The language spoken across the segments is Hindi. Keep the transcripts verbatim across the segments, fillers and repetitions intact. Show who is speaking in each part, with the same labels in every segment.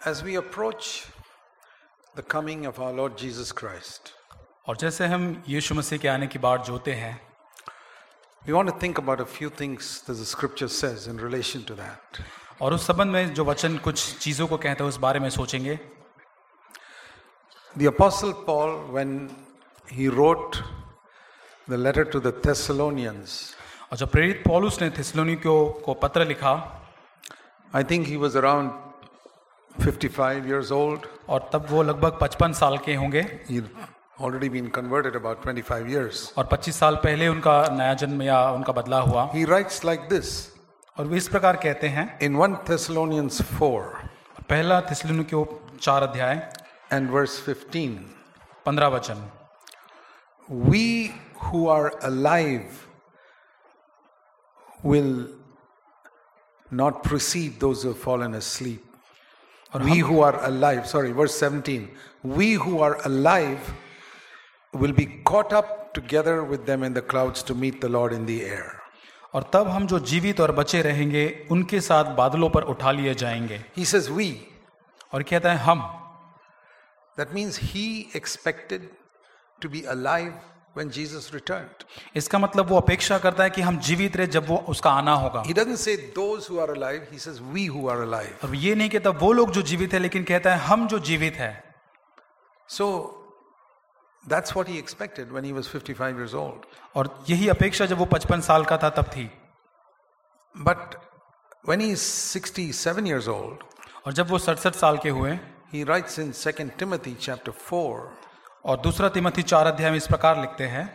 Speaker 1: As we approach the coming of our Lord Jesus Christ,
Speaker 2: और जैसे हम यीशु मसीह के आने की बाट जोते हैं,
Speaker 1: we want to think about a few things that the scripture says in relation to that.
Speaker 2: और उस संबंध में जो वचन कुछ चीजों को कहते हैं उस बारे में सोचेंगे।
Speaker 1: The Apostle Paul, when he wrote the letter to the Thessalonians,
Speaker 2: और जब प्रेरित पौलुस ने थिस्सलुनीकियों को पत्र लिखा,
Speaker 1: I think he was around fifty-five years old.
Speaker 2: और तब वो लगभग पचपन साल के होंगे,
Speaker 1: He'd already been converted about twenty-five years.
Speaker 2: और पच्चीस साल पहले उनका नया जन्म या उनका बदला हुआ।
Speaker 1: He writes like this
Speaker 2: और वो इस प्रकार कहते हैं
Speaker 1: in First Thessalonians four
Speaker 2: पहला थिस्सलुनीकियों चार अध्याय
Speaker 1: and verse fifteen.
Speaker 2: पंद्रह वचन,
Speaker 1: We who are alive will not precede those who have fallen asleep. We who are alive, sorry, verse seventeen. We who are alive will be caught up together with them in the clouds to meet the Lord in the air.
Speaker 2: और तब हम जो जीवित और बचे रहेंगे उनके साथ बादलों पर उठा लिए जाएंगे।
Speaker 1: He says we.
Speaker 2: और कहता है हम।
Speaker 1: That means he expected to be alive when Jesus returned.
Speaker 2: इसका मतलब वो अपेक्षा करता है कि हम जीवित रहे जब वो उसका आना होगा।
Speaker 1: He doesn't say those who are alive, he says we who are alive.
Speaker 2: और ये नहीं कहता वो लोग जो जीवित है, लेकिन कहता है हम जो जीवित है।
Speaker 1: So that's what he expected when he was fifty-five years old.
Speaker 2: और यही अपेक्षा जब वो पचपन साल का था तब थी।
Speaker 1: But when he is sixty-seven years old,
Speaker 2: और जब वो सड़सठ साल के हुए,
Speaker 1: he writes in Second Timothy chapter four,
Speaker 2: और दूसरा तिमोथी चार अध्याय में इस प्रकार लिखते हैं,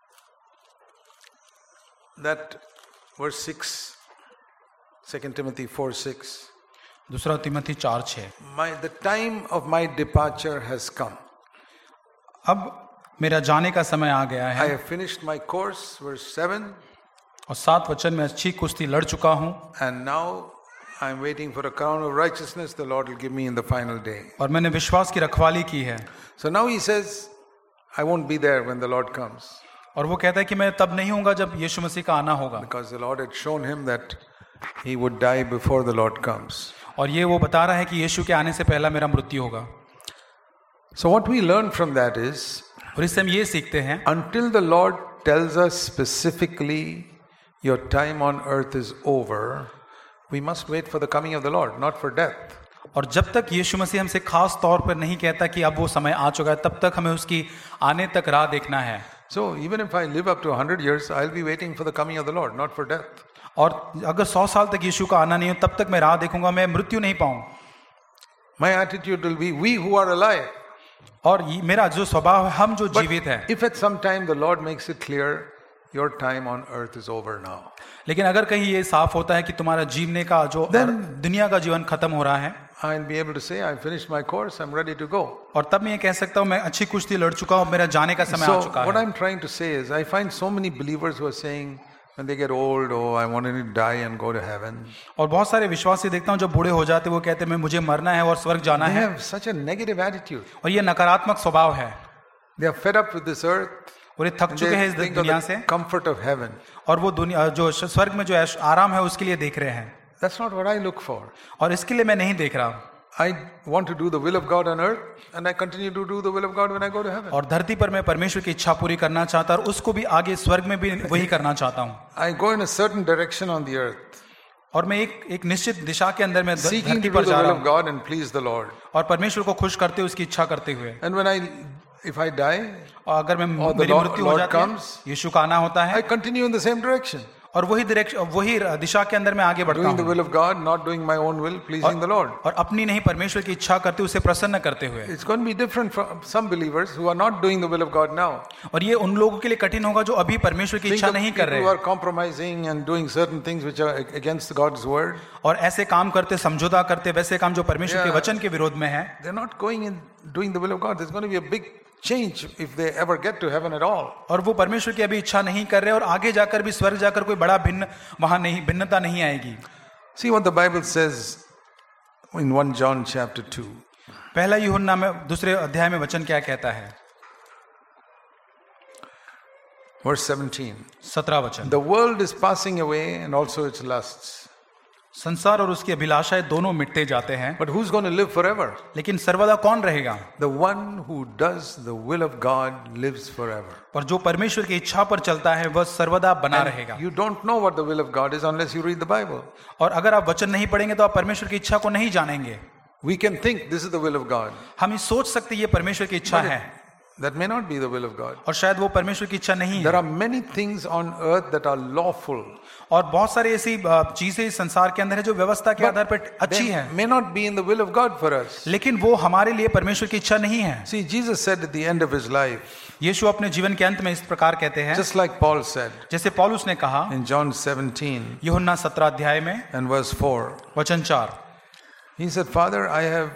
Speaker 1: that verse six, Second Timothy four six,
Speaker 2: दूसरा तिमोथी चार छः,
Speaker 1: my the time of my departure has come.
Speaker 2: अब मेरा जाने का समय आ गया
Speaker 1: I
Speaker 2: है।
Speaker 1: have finished my course, verse seven,
Speaker 2: और सात वचन में अच्छी कुश्ती लड़ चुका हूँ,
Speaker 1: and now I am waiting for a crown of righteousness the Lord will give me in the final day.
Speaker 2: और मैंने विश्वास की रखवाली की है।
Speaker 1: So now he says, I won't be there when the Lord comes,
Speaker 2: और वो कहता है कि मैं तब नहीं होऊंगा जब यीशु मसीह का आना होगा,
Speaker 1: because the Lord had shown him that he would die before the Lord comes.
Speaker 2: और ये वो बता रहा है कि यीशु के आने से पहला मेरा मृत्यु होगा।
Speaker 1: So what we learn from that is,
Speaker 2: और इससे हम ये सीखते हैं,
Speaker 1: until the Lord tells us specifically your time on earth is over, we must wait for the coming of the Lord, not for death.
Speaker 2: और जब तक यीशु मसीह हमसे खास तौर पर नहीं कहता कि अब वो समय आ चुका है, तब तक हमें उसकी आने तक राह देखना है।
Speaker 1: So even if I live up to one hundred years, I'll be waiting for the coming of the Lord, not for death.
Speaker 2: और अगर सौ साल तक यीशु का आना नहीं हो, तब तक मैं राह देखूंगा, मैं मृत्यु नहीं पाऊं।
Speaker 1: My attitude will be, we who are alive.
Speaker 2: और ये मेरा जो स्वभाव है, हम जो
Speaker 1: But
Speaker 2: जीवित है।
Speaker 1: if at some time the Lord makes it clear, your time on earth is over now,
Speaker 2: लेकिन अगर कहीं ये साफ होता है कि तुम्हारा जीवने का जो
Speaker 1: Then-
Speaker 2: दुनिया का जीवन खत्म हो रहा है,
Speaker 1: I'll be able to say, I finished my course, I'm ready to go.
Speaker 2: और तब मैं ये कह सकता हूँ मैं अच्छी कुश्ती लड़ चुका हूँ, मेरा जाने का समय
Speaker 1: So
Speaker 2: आ चुका
Speaker 1: what
Speaker 2: है।
Speaker 1: I'm trying to say is, I find so many believers who are saying, when they get old, oh, I want to die and go to heaven.
Speaker 2: और बहुत सारे विश्वासी देखता हूँ जब बूढ़े हो जाते वो कहते हैं मैं मुझे मरना है और स्वर्ग जाना
Speaker 1: They
Speaker 2: है,
Speaker 1: have such a negative attitude.
Speaker 2: और ये नकारात्मक स्वभाव है,
Speaker 1: They are fed up with this earth.
Speaker 2: और ये थक
Speaker 1: And
Speaker 2: चुके हैं इस
Speaker 1: they think of
Speaker 2: दुनिया
Speaker 1: the
Speaker 2: से,
Speaker 1: comfort of heaven.
Speaker 2: और वो दुनिया जो स्वर्ग में जो ऐश- आराम है उसके लिए देख रहे हैं,
Speaker 1: That's not what I look for.
Speaker 2: और इसके लिए मैं नहीं देख रहा।
Speaker 1: I want to do the will of God on earth, and I continue to do the will of God when I go to heaven.
Speaker 2: और धरती पर मैं परमेश्वर की इच्छा पूरी करना चाहता और उसको भी आगे स्वर्ग में भी वही करना चाहता हूँ।
Speaker 1: I go in a certain direction on the earth,
Speaker 2: और मैं एक एक निश्चित दिशा के अंदर मैं ध-
Speaker 1: seeking
Speaker 2: धरती
Speaker 1: to do
Speaker 2: पर
Speaker 1: the
Speaker 2: जा
Speaker 1: will
Speaker 2: रहा
Speaker 1: of
Speaker 2: हूँ,
Speaker 1: God and please the Lord.
Speaker 2: और परमेश्वर को खुश करते हुए उसकी इच्छा करते हुए।
Speaker 1: And when I, if I die,
Speaker 2: और अगर मैं
Speaker 1: Or the
Speaker 2: मेरी
Speaker 1: Lord-
Speaker 2: मृत्यु हो
Speaker 1: Lord
Speaker 2: जाती है,
Speaker 1: comes,
Speaker 2: यीशु का आना होता
Speaker 1: I
Speaker 2: है,
Speaker 1: continue in the same direction,
Speaker 2: और वही डायरेक्शन वही दिशा के अंदर मैं आगे बढ़ता
Speaker 1: doing the
Speaker 2: हूँ,
Speaker 1: will of God, not doing my own will, pleasing the Lord.
Speaker 2: और अपनी नहीं परमेश्वर की इच्छा करते उसे प्रसन्न करते हुए।
Speaker 1: It's going to be different from some believers who are not doing the will of God now.
Speaker 2: और ये उन लोगों के लिए कठिन होगा जो अभी परमेश्वर की
Speaker 1: Think
Speaker 2: इच्छा
Speaker 1: of
Speaker 2: नहीं
Speaker 1: people
Speaker 2: कर
Speaker 1: who
Speaker 2: रहे
Speaker 1: are compromising and doing certain things which are against God's word.
Speaker 2: और ऐसे काम करते, समझौता करते, वैसे काम जो परमेश्वर के
Speaker 1: Yeah.
Speaker 2: वचन के विरोध में है।
Speaker 1: They're not going in doing the will of God. There's going to be a big change if they ever get to heaven at all.
Speaker 2: और वो परमेश्वर की अभी इच्छा नहीं कर रहे और आगे जाकर भी स्वर्ग जाकर कोई बड़ा भिन्न वहां नहीं भिन्नता नहीं आएगी।
Speaker 1: See what the Bible says in First John chapter two.
Speaker 2: पहला यूहन्ना में दूसरे अध्याय में वचन क्या कहता है?
Speaker 1: Verse seventeen.
Speaker 2: सत्रह वचन,
Speaker 1: The world is passing away and also its lusts.
Speaker 2: संसार और उसकी अभिलाषाएं दोनों मिटते जाते हैं,
Speaker 1: But who's going to live forever?
Speaker 2: लेकिन सर्वदा कौन रहेगा?
Speaker 1: The one who does the will of God lives forever.
Speaker 2: पर जो परमेश्वर की इच्छा पर चलता है वह सर्वदा बना रहेगा.
Speaker 1: You don't know what the will of God is unless you read the Bible.
Speaker 2: और अगर आप वचन नहीं पढ़ेंगे तो आप परमेश्वर की इच्छा को नहीं जानेंगे.
Speaker 1: We can think this is the will of God.
Speaker 2: हम ये सोच सकते हैं ये परमेश्वर की इच्छा है,
Speaker 1: That may not be the will of God.
Speaker 2: और शायद वो परमेश्वर की इच्छा नहीं
Speaker 1: There
Speaker 2: है.
Speaker 1: are many things on earth that are lawful.
Speaker 2: और बहुत सारी ऐसी अ, चीजें इस संसार के अंदर है जो व्यवस्था के आधार पर अच्छी
Speaker 1: They
Speaker 2: है,
Speaker 1: may not be in the will of God for us.
Speaker 2: लेकिन वो हमारे लिए परमेश्वर की इच्छा नहीं है.
Speaker 1: See, Jesus said at the end of his life,
Speaker 2: यीशु अपने जीवन के अंत में इस प्रकार कहते हैं,
Speaker 1: just like Paul said
Speaker 2: जैसे पौलुस ने कहा
Speaker 1: in John seventeen
Speaker 2: यूहन्ना सत्रह अध्याय में
Speaker 1: and verse four.
Speaker 2: वचन चार,
Speaker 1: He said, Father, I have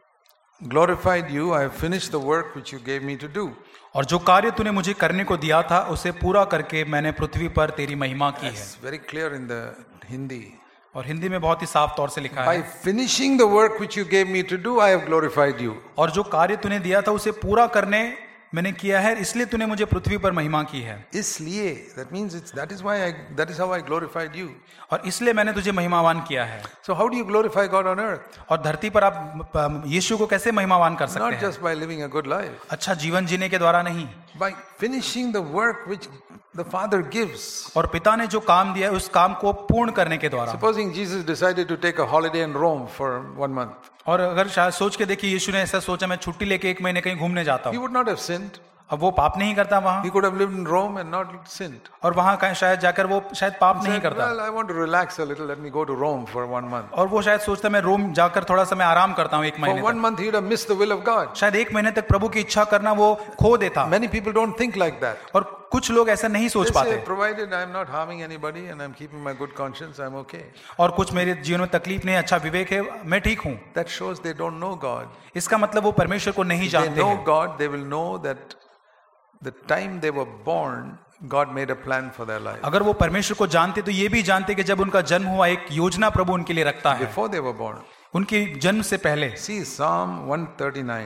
Speaker 1: glorified you. I have finished the work which you gave me to do.
Speaker 2: और जो कार्य तूने मुझे करने को दिया था उसे पूरा करके मैंने पृथ्वी पर तेरी महिमा की है.
Speaker 1: It's very clear in the Hindi.
Speaker 2: और हिंदी में बहुत ही साफ तौर से लिखा
Speaker 1: By
Speaker 2: है,
Speaker 1: finishing the work which you gave me to do, I have glorified you.
Speaker 2: और जो कार्य तूने दिया था उसे पूरा करने मैंने किया है, इसलिए तूने मुझे पृथ्वी पर महिमा की है.
Speaker 1: इसलिए, that means it's, that is why I, that is how I glorified you.
Speaker 2: और इसलिए मैंने तुझे महिमावान किया है.
Speaker 1: So how do you glorify God on earth?
Speaker 2: और धरती पर आप अ, यीशु को कैसे महिमावान कर सकते
Speaker 1: Not
Speaker 2: हैं?
Speaker 1: just by living a good life.
Speaker 2: अच्छा जीवन जीने के द्वारा नहीं,
Speaker 1: By finishing the work which the Father gives.
Speaker 2: और पिता ने जो काम दिया है उस काम को पूर्ण करने के द्वारा.
Speaker 1: Supposing Jesus decided to take a holiday in Rome for one month.
Speaker 2: और अगर शायद सोच के देखिए यीशु ने ऐसा सोचा मैं छुट्टी लेके एक महीने कहीं घूमने जाता
Speaker 1: He
Speaker 2: हूँ,
Speaker 1: would not have sinned.
Speaker 2: अब वो पाप नहीं करता वहां,
Speaker 1: He could have lived in Rome and not sinned.
Speaker 2: और वहां कहीं शायद जाकर वो शायद पाप
Speaker 1: He
Speaker 2: नहीं
Speaker 1: said,
Speaker 2: करता,
Speaker 1: well, I want to relax a little. Let me go to Rome for one month.
Speaker 2: और वो शायद सोचता मैं रोम जाकर थोड़ा सा मैं आराम करता हूँ एक
Speaker 1: For
Speaker 2: महीने
Speaker 1: one
Speaker 2: तक.
Speaker 1: month, he would have missed the will of God.
Speaker 2: शायद एक महीने तक प्रभु की इच्छा करना वो खो देता.
Speaker 1: Many people don't think like that.
Speaker 2: और कुछ लोग ऐसा नहीं सोच
Speaker 1: They
Speaker 2: पाते,
Speaker 1: say, provided I am not harming anybody and I am keeping my good conscience, I am okay.
Speaker 2: और कुछ मेरे जीवन में तकलीफ नहीं, अच्छा विवेक है, मैं ठीक हूँ.
Speaker 1: That shows they don't know God.
Speaker 2: इसका मतलब वो परमेश्वर को नहीं
Speaker 1: If they
Speaker 2: जानते
Speaker 1: know
Speaker 2: हैं.
Speaker 1: God, they will know that the time they were born, God made a plan for their life.
Speaker 2: अगर वो परमेश्वर को जानते तो ये भी जानते कि जब उनका जन्म हुआ एक योजना प्रभु उनके लिए रखता है,
Speaker 1: Before they were born.
Speaker 2: उनके जन्म से पहले.
Speaker 1: See Psalm one thirty-nine.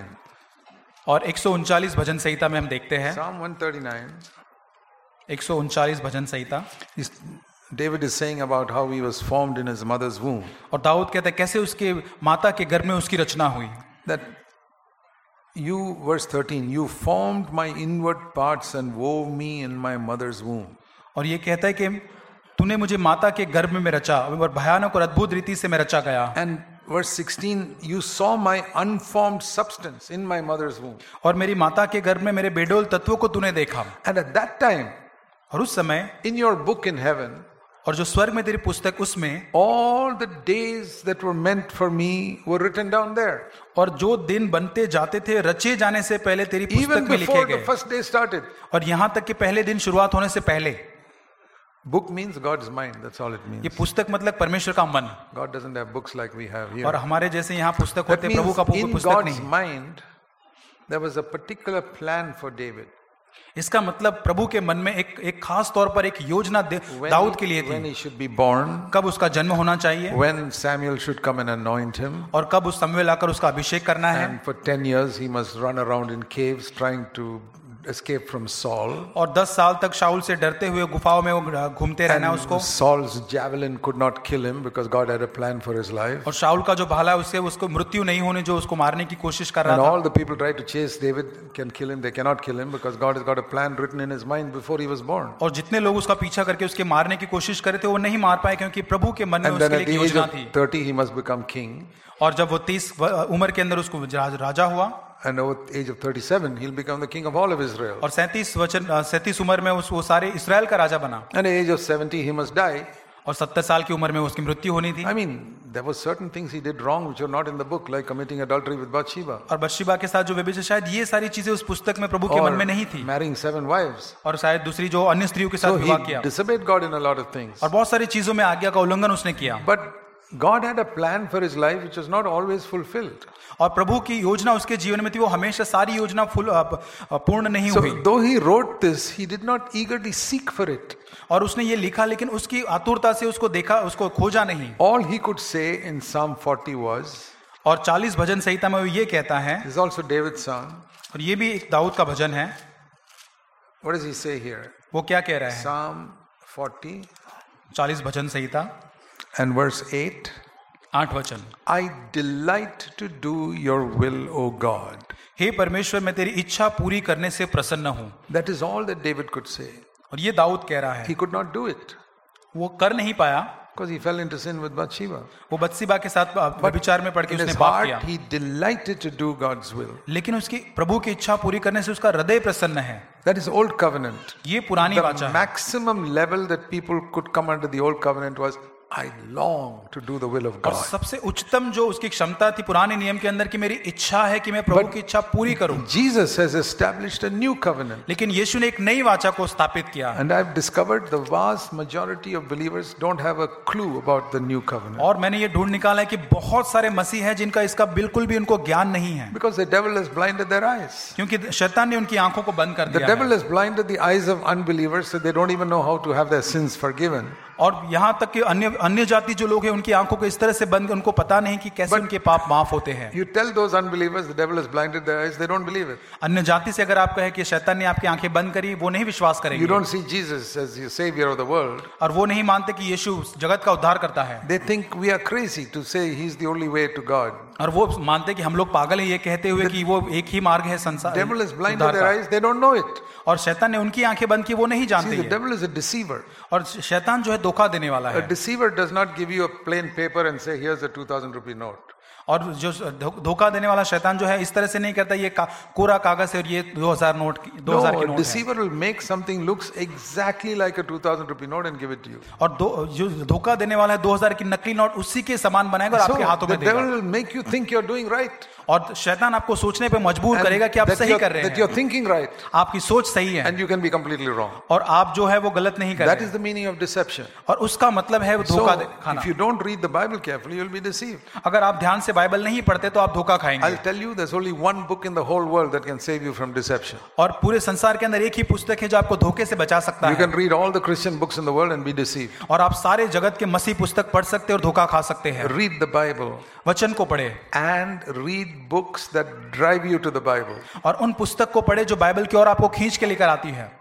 Speaker 2: और एक सौ उनचालीस भजन संहिता में हम देखते हैं,
Speaker 1: Psalm one thirty-nine.
Speaker 2: एक सौ उनचालीस भजन संहिता,
Speaker 1: is- David is saying about how he was formed in his mother's womb.
Speaker 2: और दाऊद कहता है कैसे उसके माता के गर्भ में उसकी रचना हुई.
Speaker 1: That you, verse thirteen, you formed my inward parts and wove me in my mother's womb.
Speaker 2: और ये कहता है कि तूने मुझे माता के गर्भ में रचा और भयानक और अद्भुत रीति से मैं रचा गया.
Speaker 1: And verse sixteen, you saw my unformed substance in my mother's womb.
Speaker 2: और मेरी माता के गर्भ में मेरे बेडोल तत्वों को तूने देखा.
Speaker 1: And at that time,
Speaker 2: और उस समय,
Speaker 1: in your book in heaven,
Speaker 2: और जो स्वर्ग में तेरी पुस्तक उसमें,
Speaker 1: all the days that were meant for me were written down there.
Speaker 2: और जो दिन बनते जाते थे रचे जाने से पहले तेरी पुस्तक
Speaker 1: Even
Speaker 2: में लिखे
Speaker 1: before the
Speaker 2: गए.
Speaker 1: first day started.
Speaker 2: और यहाँ तक कि पहले दिन शुरुआत होने से पहले.
Speaker 1: Book means God's mind. That's all it
Speaker 2: ये
Speaker 1: means.
Speaker 2: पुस्तक मतलब परमेश्वर का मन.
Speaker 1: God doesn't have books like we have
Speaker 2: और
Speaker 1: here.
Speaker 2: हमारे जैसे यहाँ पुस्तक
Speaker 1: That
Speaker 2: होते प्रभु
Speaker 1: means
Speaker 2: का कोई
Speaker 1: in
Speaker 2: पुस्तक
Speaker 1: God's
Speaker 2: नहीं.
Speaker 1: mind, there was a particular plan for David.
Speaker 2: इसका मतलब प्रभु के मन में एक एक खास तौर पर एक योजना दे-
Speaker 1: When
Speaker 2: दाऊद
Speaker 1: he-
Speaker 2: के लिए
Speaker 1: when
Speaker 2: थी.
Speaker 1: he should be born,
Speaker 2: कब उसका जन्म होना चाहिए,
Speaker 1: when Samuel should come and anoint him,
Speaker 2: और कब उस समय लाकर उसका अभिषेक करना है.
Speaker 1: and for ten years he must run around in caves trying to escape from Saul.
Speaker 2: और दस साल तक शाऊल से डरते हुए गुफाओं में वो घूमते रहना
Speaker 1: And
Speaker 2: उसको.
Speaker 1: Saul's javelin could not kill him because God had a plan for his life.
Speaker 2: और शाऊल का जो भाला है उससे उसको मृत्यु नहीं होने जो उसको मारने की कोशिश कर
Speaker 1: And
Speaker 2: रहा था.
Speaker 1: all the people tried to chase David, can kill him, they cannot kill him because God has got a plan written in his mind before he was born.
Speaker 2: और जितने लोग उसका पीछा करके उसके मारने की कोशिश करे थे वो नहीं मार पाए क्योंकि प्रभु के मन में
Speaker 1: And then
Speaker 2: उसके
Speaker 1: at
Speaker 2: लिए
Speaker 1: the
Speaker 2: एक
Speaker 1: age
Speaker 2: योजना
Speaker 1: of
Speaker 2: थी.
Speaker 1: thirty he must become king.
Speaker 2: और जब वो तीस उम्र के अंदर उसको राज- राजा हुआ,
Speaker 1: And over the age of thirty-seven he'll become the king of all of Israel.
Speaker 2: और सैंतीस वचन सैंतीस उम्र में उस वो सारे इस्राएल का राजा बना.
Speaker 1: And at the age of seventy he must die.
Speaker 2: और सत्तर साल की उम्र में उसकी मृत्यु होनी थी.
Speaker 1: I mean, there were certain things he did wrong which are not in the book, like committing adultery with Bathsheba.
Speaker 2: और बत्शेबा के साथ जो व्यभिचार, शायद ये सारी चीजें उस पुस्तक में प्रभु के मन
Speaker 1: Or
Speaker 2: में नहीं थी.
Speaker 1: marrying seven wives.
Speaker 2: और शायद दूसरी जो अन्य स्त्रियों के साथ
Speaker 1: So
Speaker 2: विवाह
Speaker 1: he
Speaker 2: किया.
Speaker 1: disobeyed God in a lot of things.
Speaker 2: और बहुत सारी चीजों में आज्ञा का उल्लंघन उसने किया.
Speaker 1: But God had a plan for his life which was not always fulfilled.
Speaker 2: और प्रभु की योजना उसके जीवन में थी, वो हमेशा सारी योजना फुल पूर्ण नहीं
Speaker 1: So
Speaker 2: हुई.
Speaker 1: though he wrote this, he did not eagerly seek for it.
Speaker 2: और उसने ये लिखा लेकिन उसकी आतुरता से उसको देखा, उसको खोजा नहीं.
Speaker 1: All he could say in Psalm forty was,
Speaker 2: और चालीस भजन संहिता में वो ये कहता है,
Speaker 1: this is also David's song.
Speaker 2: और ये भी एक दाऊद का भजन है.
Speaker 1: What does he say here?
Speaker 2: वो क्या कह रहा है?
Speaker 1: Psalm forty
Speaker 2: चालीस भजन संहिता
Speaker 1: And verse eight.
Speaker 2: आठ वचन,
Speaker 1: I delight to do your will, O God.
Speaker 2: हे परमेश्वर मैं तेरी इच्छा पूरी करने से प्रसन्न हूँ.
Speaker 1: That is all that David could say.
Speaker 2: और ये दाऊद कह रहा है.
Speaker 1: He could not do it
Speaker 2: वो कर नहीं पाया
Speaker 1: because he fell into sin with Bathsheba.
Speaker 2: वो बत्सिबा के साथ व्यभिचार में पड़ के
Speaker 1: In
Speaker 2: उसने
Speaker 1: his
Speaker 2: पाप
Speaker 1: heart,
Speaker 2: किया.
Speaker 1: he delighted to do God's will.
Speaker 2: लेकिन उसकी प्रभु की इच्छा पूरी करने से उसका हृदय प्रसन्न है.
Speaker 1: That is old covenant.
Speaker 2: ये पुरानी वाचा
Speaker 1: The
Speaker 2: है.
Speaker 1: maximum level that people could come under the old covenant was, I long to do the will of
Speaker 2: और
Speaker 1: God.
Speaker 2: सबसे उच्चतम जो उसकी क्षमता थी पुराने नियम के अंदर कि मेरी इच्छा है कि मैं प्रभु की इच्छा पूरी करूं.
Speaker 1: Jesus has established a new covenant.
Speaker 2: लेकिन यीशु ने एक नई वाचा को स्थापित किया.
Speaker 1: And I've discovered the vast majority of believers don't have a clue about the new covenant.
Speaker 2: और मैंने ये ढूंढ निकाला है कि बहुत सारे मसीह हैं जिनका इसका बिल्कुल भी उनको ज्ञान नहीं है.
Speaker 1: Because the devil has blinded their eyes.
Speaker 2: क्योंकि शैतान ने उनकी आंखों को बंद कर
Speaker 1: The
Speaker 2: दिया
Speaker 1: devil
Speaker 2: है.
Speaker 1: has blinded the eyes of unbelievers so they don't even know how to have their sins forgiven.
Speaker 2: और यहाँ तक कि अन्य अन्य जाति जो लोग हैं उनकी आंखों को इस तरह से बंद, उनको पता नहीं कि कैसे
Speaker 1: But
Speaker 2: उनके पाप माफ होते हैं.
Speaker 1: You tell those unbelievers the devil has blinded their eyes, they don't believe it.
Speaker 2: अन्य जाति से अगर आप कहें कि शैतान ने आपकी आंखें बंद करी, वो नहीं विश्वास
Speaker 1: You
Speaker 2: करेंगे.
Speaker 1: don't see Jesus as the savior of the world.
Speaker 2: और वो नहीं मानते कि यीशु जगत का उद्धार करता है.
Speaker 1: They think we are crazy to say he's the only way to God.
Speaker 2: और वो मानते कि हम लोग पागल हैं ये कहते हुए कि वो एक ही मार्ग है संसार.
Speaker 1: Devil has blinded
Speaker 2: उद्धार
Speaker 1: their
Speaker 2: का.
Speaker 1: eyes, they don't know it.
Speaker 2: और शैतान ने उनकी आंखें बंद की, वो नहीं जानते
Speaker 1: See, the
Speaker 2: ये.
Speaker 1: devil is a deceiver.
Speaker 2: और शैतान जो है धोखा देने वाला
Speaker 1: A
Speaker 2: है.
Speaker 1: deceiver does not give you a plain paper and say, here's a two thousand rupee note.
Speaker 2: और जो धो- धोखा देने वाला शैतान जो है इस तरह से नहीं करता ये का, कोरा कागज है और ये दो हज़ार नोट की- दो हज़ार
Speaker 1: No,
Speaker 2: की
Speaker 1: a
Speaker 2: नोट है.
Speaker 1: deceiver will make something looks exactly like a two thousand rupee note and give it to you.
Speaker 2: और दो जो धोखा देने वाला है दो हज़ार की नकली नोट उसी के समान बनाएगा और
Speaker 1: So
Speaker 2: आपके हाथों
Speaker 1: the
Speaker 2: में
Speaker 1: devil
Speaker 2: देगा.
Speaker 1: will make you think you're doing right.
Speaker 2: और शैतान आपको सोचने पे मजबूर
Speaker 1: And
Speaker 2: करेगा कि आप
Speaker 1: that
Speaker 2: सही
Speaker 1: you're,
Speaker 2: कर रहे
Speaker 1: that you're
Speaker 2: हैं.
Speaker 1: thinking right.
Speaker 2: आपकी सोच सही है
Speaker 1: And you can be completely wrong.
Speaker 2: और आप जो है वो गलत नहीं कर
Speaker 1: That
Speaker 2: रहे.
Speaker 1: is the meaning of deception.
Speaker 2: और उसका मतलब है वो धोखा
Speaker 1: So
Speaker 2: दे- खाना.
Speaker 1: if you don't read the Bible carefully, you'll be deceived.
Speaker 2: अगर आप ध्यान से बाइबल नहीं पढ़ते तो आप धोखा खाएंगे.
Speaker 1: I'll tell you, there's only one book in the whole world that can save you from deception.
Speaker 2: और पूरे संसार के अंदर एक ही पुस्तक है जो आपको धोखे से बचा सकता
Speaker 1: You
Speaker 2: है.
Speaker 1: can read all the Christian books in the world and be deceived.
Speaker 2: और आप सारे जगत के मसीह पुस्तक पढ़ सकते हैं और धोखा खा सकते हैं.
Speaker 1: Read the Bible
Speaker 2: वचन को पढ़े
Speaker 1: and read books that drive you to the Bible.
Speaker 2: और उन पुस्तक को पढ़े जो बाइबल की ओर आपको खींच के लेकर आती है.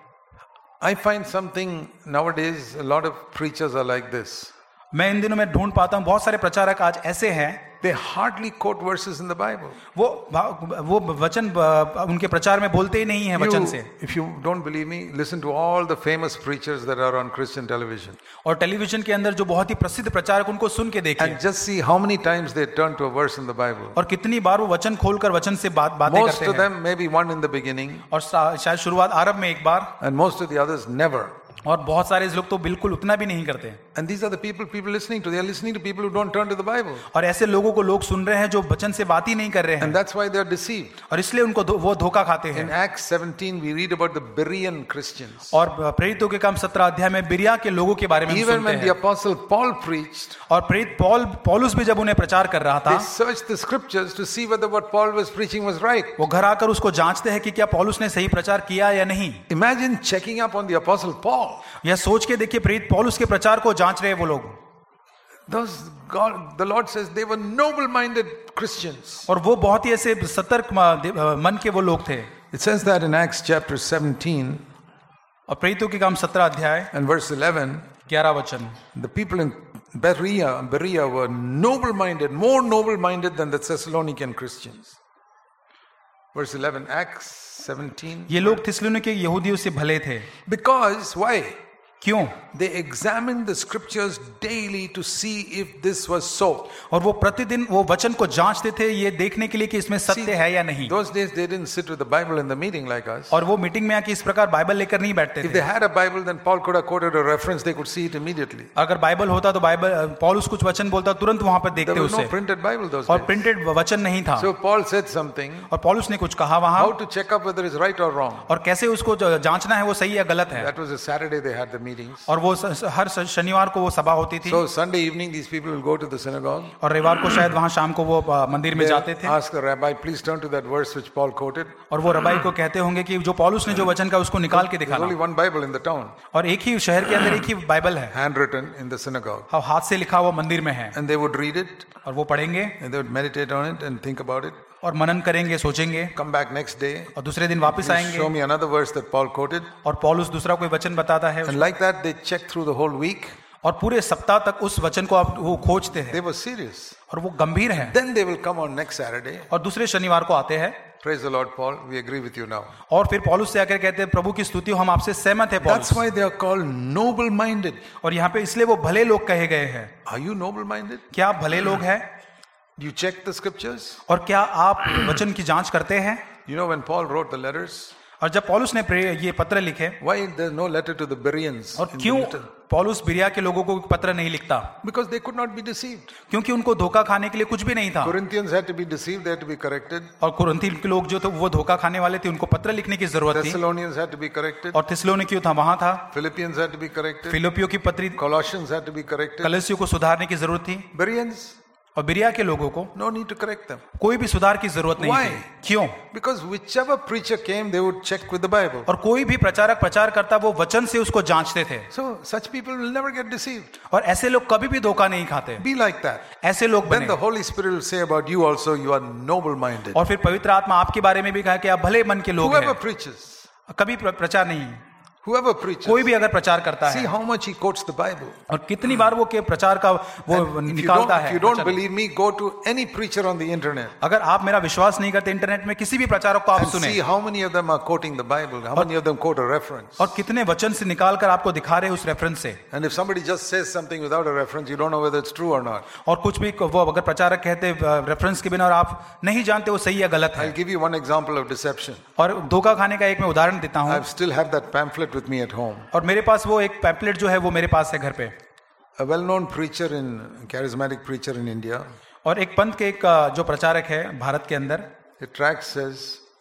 Speaker 1: I find something nowadays, a lot of preachers are like this.
Speaker 2: मैं इन दिनों में ढूंढ पाता हूँ बहुत सारे प्रचारक आज ऐसे हैं
Speaker 1: They hardly quote verses in the Bible.
Speaker 2: वो वो वचन उनके प्रचार में बोलते ही नहीं है वचन
Speaker 1: You,
Speaker 2: से.
Speaker 1: if you don't believe me, listen to all the famous preachers that are on Christian television.
Speaker 2: और टेलीविजन के अंदर जो बहुत ही प्रसिद्ध प्रचारक उनको सुन के देखिए
Speaker 1: And just see how many times they turn to a verse in the Bible.
Speaker 2: और कितनी बार वो वचन खोलकर वचन से बात बातें
Speaker 1: Most
Speaker 2: करते
Speaker 1: of
Speaker 2: हैं.
Speaker 1: them, maybe one in the beginning,
Speaker 2: और शा- शायद शुरुआत आरंभ में एक बार
Speaker 1: and most of the others never.
Speaker 2: और बहुत सारे लोग तो बिल्कुल उतना भी नहीं करते.
Speaker 1: And these are the people people listening to. They are listening to people who don't turn to the Bible.
Speaker 2: और ऐसे लोगों को लोग सुन रहे हैं जो वचन से बात ही नहीं कर रहे हैं.
Speaker 1: And that's why they are deceived.
Speaker 2: और इसलिए उनको धो- वो धोखा खाते
Speaker 1: In
Speaker 2: हैं.
Speaker 1: Acts seventeen, we read about the Berean Christians.
Speaker 2: और प्रेरितों के काम सत्रह अध्याय में बिरिया के लोगों के बारे में हम
Speaker 1: Even
Speaker 2: सुनते
Speaker 1: when the
Speaker 2: हैं.
Speaker 1: apostle Paul preached,
Speaker 2: और प्रेरित पौल पौलुस भी जब उन्हें प्रचार कर रहा था
Speaker 1: they searched the scriptures to see whether what Paul was preaching was right.
Speaker 2: वो घर आकर उसको जांचते हैं कि क्या पौलुस ने सही प्रचार किया या नहीं.
Speaker 1: Imagine checking up on the apostle Paul.
Speaker 2: यह सोच के देखिए प्रेरित पौलुस के प्रचार को जांच रहे वो लोग.
Speaker 1: Those God, the Lord says they were noble-minded Christians.
Speaker 2: और वो बहुत ही ऐसे सतर्क म- मन के वो लोग थे.
Speaker 1: It says that in Acts chapter seventeen
Speaker 2: और प्रेरितों के काम सत्रह अध्याय
Speaker 1: and verse eleven,
Speaker 2: ग्यारह वचन.
Speaker 1: the people in Berea, Berea were noble-minded, more noble-minded than the Thessalonican Christians. Verse eleven, Acts seventeen.
Speaker 2: ये लोग थिस्सलुनीके के यहूदियों से भले थे.
Speaker 1: Because, why?
Speaker 2: क्यों?
Speaker 1: They examined the scriptures daily to see if this was so.
Speaker 2: और वो प्रतिदिन वो वचन को जांचते थे ये देखने के लिए कि इसमें सत्य है या नहीं.
Speaker 1: Those days they didn't sit with the Bible in the meeting like us.
Speaker 2: और वो मीटिंग में आके इस प्रकार बाइबल लेकर नहीं बैठते
Speaker 1: If they
Speaker 2: थे.
Speaker 1: had a Bible, then Paul could have quoted a reference, they could see it immediately.
Speaker 2: अगर बाइबल होता तो बाइबल पौलुस कुछ वचन बोलता तुरंत वहां पर
Speaker 1: There
Speaker 2: देखते
Speaker 1: was no
Speaker 2: उसे.
Speaker 1: printed Bible those
Speaker 2: और
Speaker 1: days.
Speaker 2: प्रिंटेड वचन नहीं था.
Speaker 1: So Paul said something,
Speaker 2: और पौलुस ने कुछ कहा
Speaker 1: how
Speaker 2: वहां
Speaker 1: to check up whether it's right or wrong.
Speaker 2: और कैसे उसको ज- जांचना है वो सही या गलत है.
Speaker 1: That was a Saturday they had the meetings.
Speaker 2: और वो स- हर श- शनिवार को वो सभा होती थी.
Speaker 1: So Sunday evening these people will go to the synagogue.
Speaker 2: और रविवार को शायद वहां शाम को वो अ, मंदिर में
Speaker 1: They
Speaker 2: जाते थे.
Speaker 1: ask the rabbi, please turn to that verse which Paul quoted.
Speaker 2: और वो रबाई को कहते होंगे कि जो पौलुस ने जो वचन का उसको निकाल के
Speaker 1: There's only
Speaker 2: दिखाना.
Speaker 1: one Bible in the town,
Speaker 2: और एक ही शहर के अंदर एक ही बाइबल है.
Speaker 1: handwritten in the synagogue.
Speaker 2: और हाथ से लिखा हुआ मंदिर में है.
Speaker 1: And they would read it,
Speaker 2: और वो पढ़ेंगे
Speaker 1: and they would meditate on it and think about it.
Speaker 2: और मनन करेंगे सोचेंगे.
Speaker 1: Come back next day,
Speaker 2: और दूसरे दिन वापस
Speaker 1: show
Speaker 2: आएंगे.
Speaker 1: me another verse that Paul quoted.
Speaker 2: और पौलुस दूसरा कोई वचन बताता है.
Speaker 1: And like that they check through the whole week.
Speaker 2: और पूरे सप्ताह तक उस वचन को आप वो खोजते हैं
Speaker 1: They were serious.
Speaker 2: और वो गंभीर है।
Speaker 1: Then they will come on next Saturday.
Speaker 2: और दूसरे शनिवार को आते हैं।
Speaker 1: Praise the Lord, Paul. We agree with you now.
Speaker 2: और फिर पौलुस से आकर कहते हैं प्रभु की स्तुति हो, हम आपसे सहमत है पौलुस।
Speaker 1: That's why they are called noble-minded.
Speaker 2: और यहाँ पे इसलिए वो भले लोग कहे गए हैं।
Speaker 1: Are you noble-minded?
Speaker 2: क्या आप भले लोग हैं?
Speaker 1: Do you check the scriptures?
Speaker 2: और क्या आप वचन की जांच करते हैं?
Speaker 1: You know when Paul wrote the letters,
Speaker 2: और जब पौलुस ने ये पत्र लिखे,
Speaker 1: why there's no letter to the Bereans?
Speaker 2: और क्यों पौलुस बिरिया के लोगों को पत्र नहीं लिखता?
Speaker 1: Because they could not be deceived.
Speaker 2: क्योंकि उनको धोखा खाने के लिए कुछ भी नहीं था।
Speaker 1: Corinthians had to be deceived, they had to be corrected.
Speaker 2: और कुरिन्थी के लोग जो थे वो धोखा खाने वाले थे, उनको पत्र लिखने की जरूरत थी।
Speaker 1: Thessalonians had to be corrected.
Speaker 2: और थिस्सलुनीकियों था वहां था।
Speaker 1: Philippians had to be corrected.
Speaker 2: फिलिपियों की पत्री,
Speaker 1: Colossians had to be corrected.
Speaker 2: कलसियों को सुधारने की जरूरत थी।
Speaker 1: Bereans,
Speaker 2: और बिरिया के लोगों को
Speaker 1: no need to correct them.
Speaker 2: कोई भी सुधार की जरूरत नहीं
Speaker 1: Why?
Speaker 2: थी। क्यों?
Speaker 1: Because whichever preacher came, they would check with the Bible.
Speaker 2: और कोई भी प्रचारक प्रचार करता वो वचन से उसको जांचते थे।
Speaker 1: So such people will never get deceived.
Speaker 2: और ऐसे लोग कभी भी धोखा नहीं खाते।
Speaker 1: Be like that.
Speaker 2: ऐसे लोग
Speaker 1: Then
Speaker 2: बने।
Speaker 1: the Holy Spirit will say about you also, you are noble-minded.
Speaker 2: और फिर पवित्र आत्मा आपके बारे में भी कहा कि आप भले मन के लोग
Speaker 1: Whoever
Speaker 2: हैं।
Speaker 1: preaches,
Speaker 2: कभी प्र- प्रचार नहीं,
Speaker 1: whoever preaches,
Speaker 2: कोई भी अगर प्रचार करता
Speaker 1: see
Speaker 2: है
Speaker 1: how much he quotes the Bible.
Speaker 2: और कितनी बार वो के प्रचार का वो
Speaker 1: If you
Speaker 2: निकालता
Speaker 1: don't,
Speaker 2: है।
Speaker 1: if you don't
Speaker 2: वचन।
Speaker 1: believe me, go to any preacher on the internet
Speaker 2: अगर आप मेरा विश्वास नहीं करते, इंटरनेट में किसी भी प्रचारक को आप
Speaker 1: and
Speaker 2: सुने
Speaker 1: see how many of them are quoting the Bible, how many of them quote a reference.
Speaker 2: और कितने वचन से निकाल कर आपको दिखा रहे उस रेफरेंस से।
Speaker 1: And if somebody just says something without a reference, you don't know whether it's true or not.
Speaker 2: और कुछ भी वो अगर प्रचारक कहते रेफरेंस के बिना और आप नहीं जानते वो सही या गलत है।
Speaker 1: I'll give you one example of deception.
Speaker 2: और धोखा खाने का एक मैं उदाहरण देता हूँ।
Speaker 1: I still have that pamphlet with me at home.
Speaker 2: और मेरे पास वो एक पैम्पलेट जो है वो मेरे पास है घर पे।
Speaker 1: A well-known preacher in charismatic preacher in India.
Speaker 2: और एक पंथ के एक जो प्रचारक है भारत के अंदर,
Speaker 1: The tract says,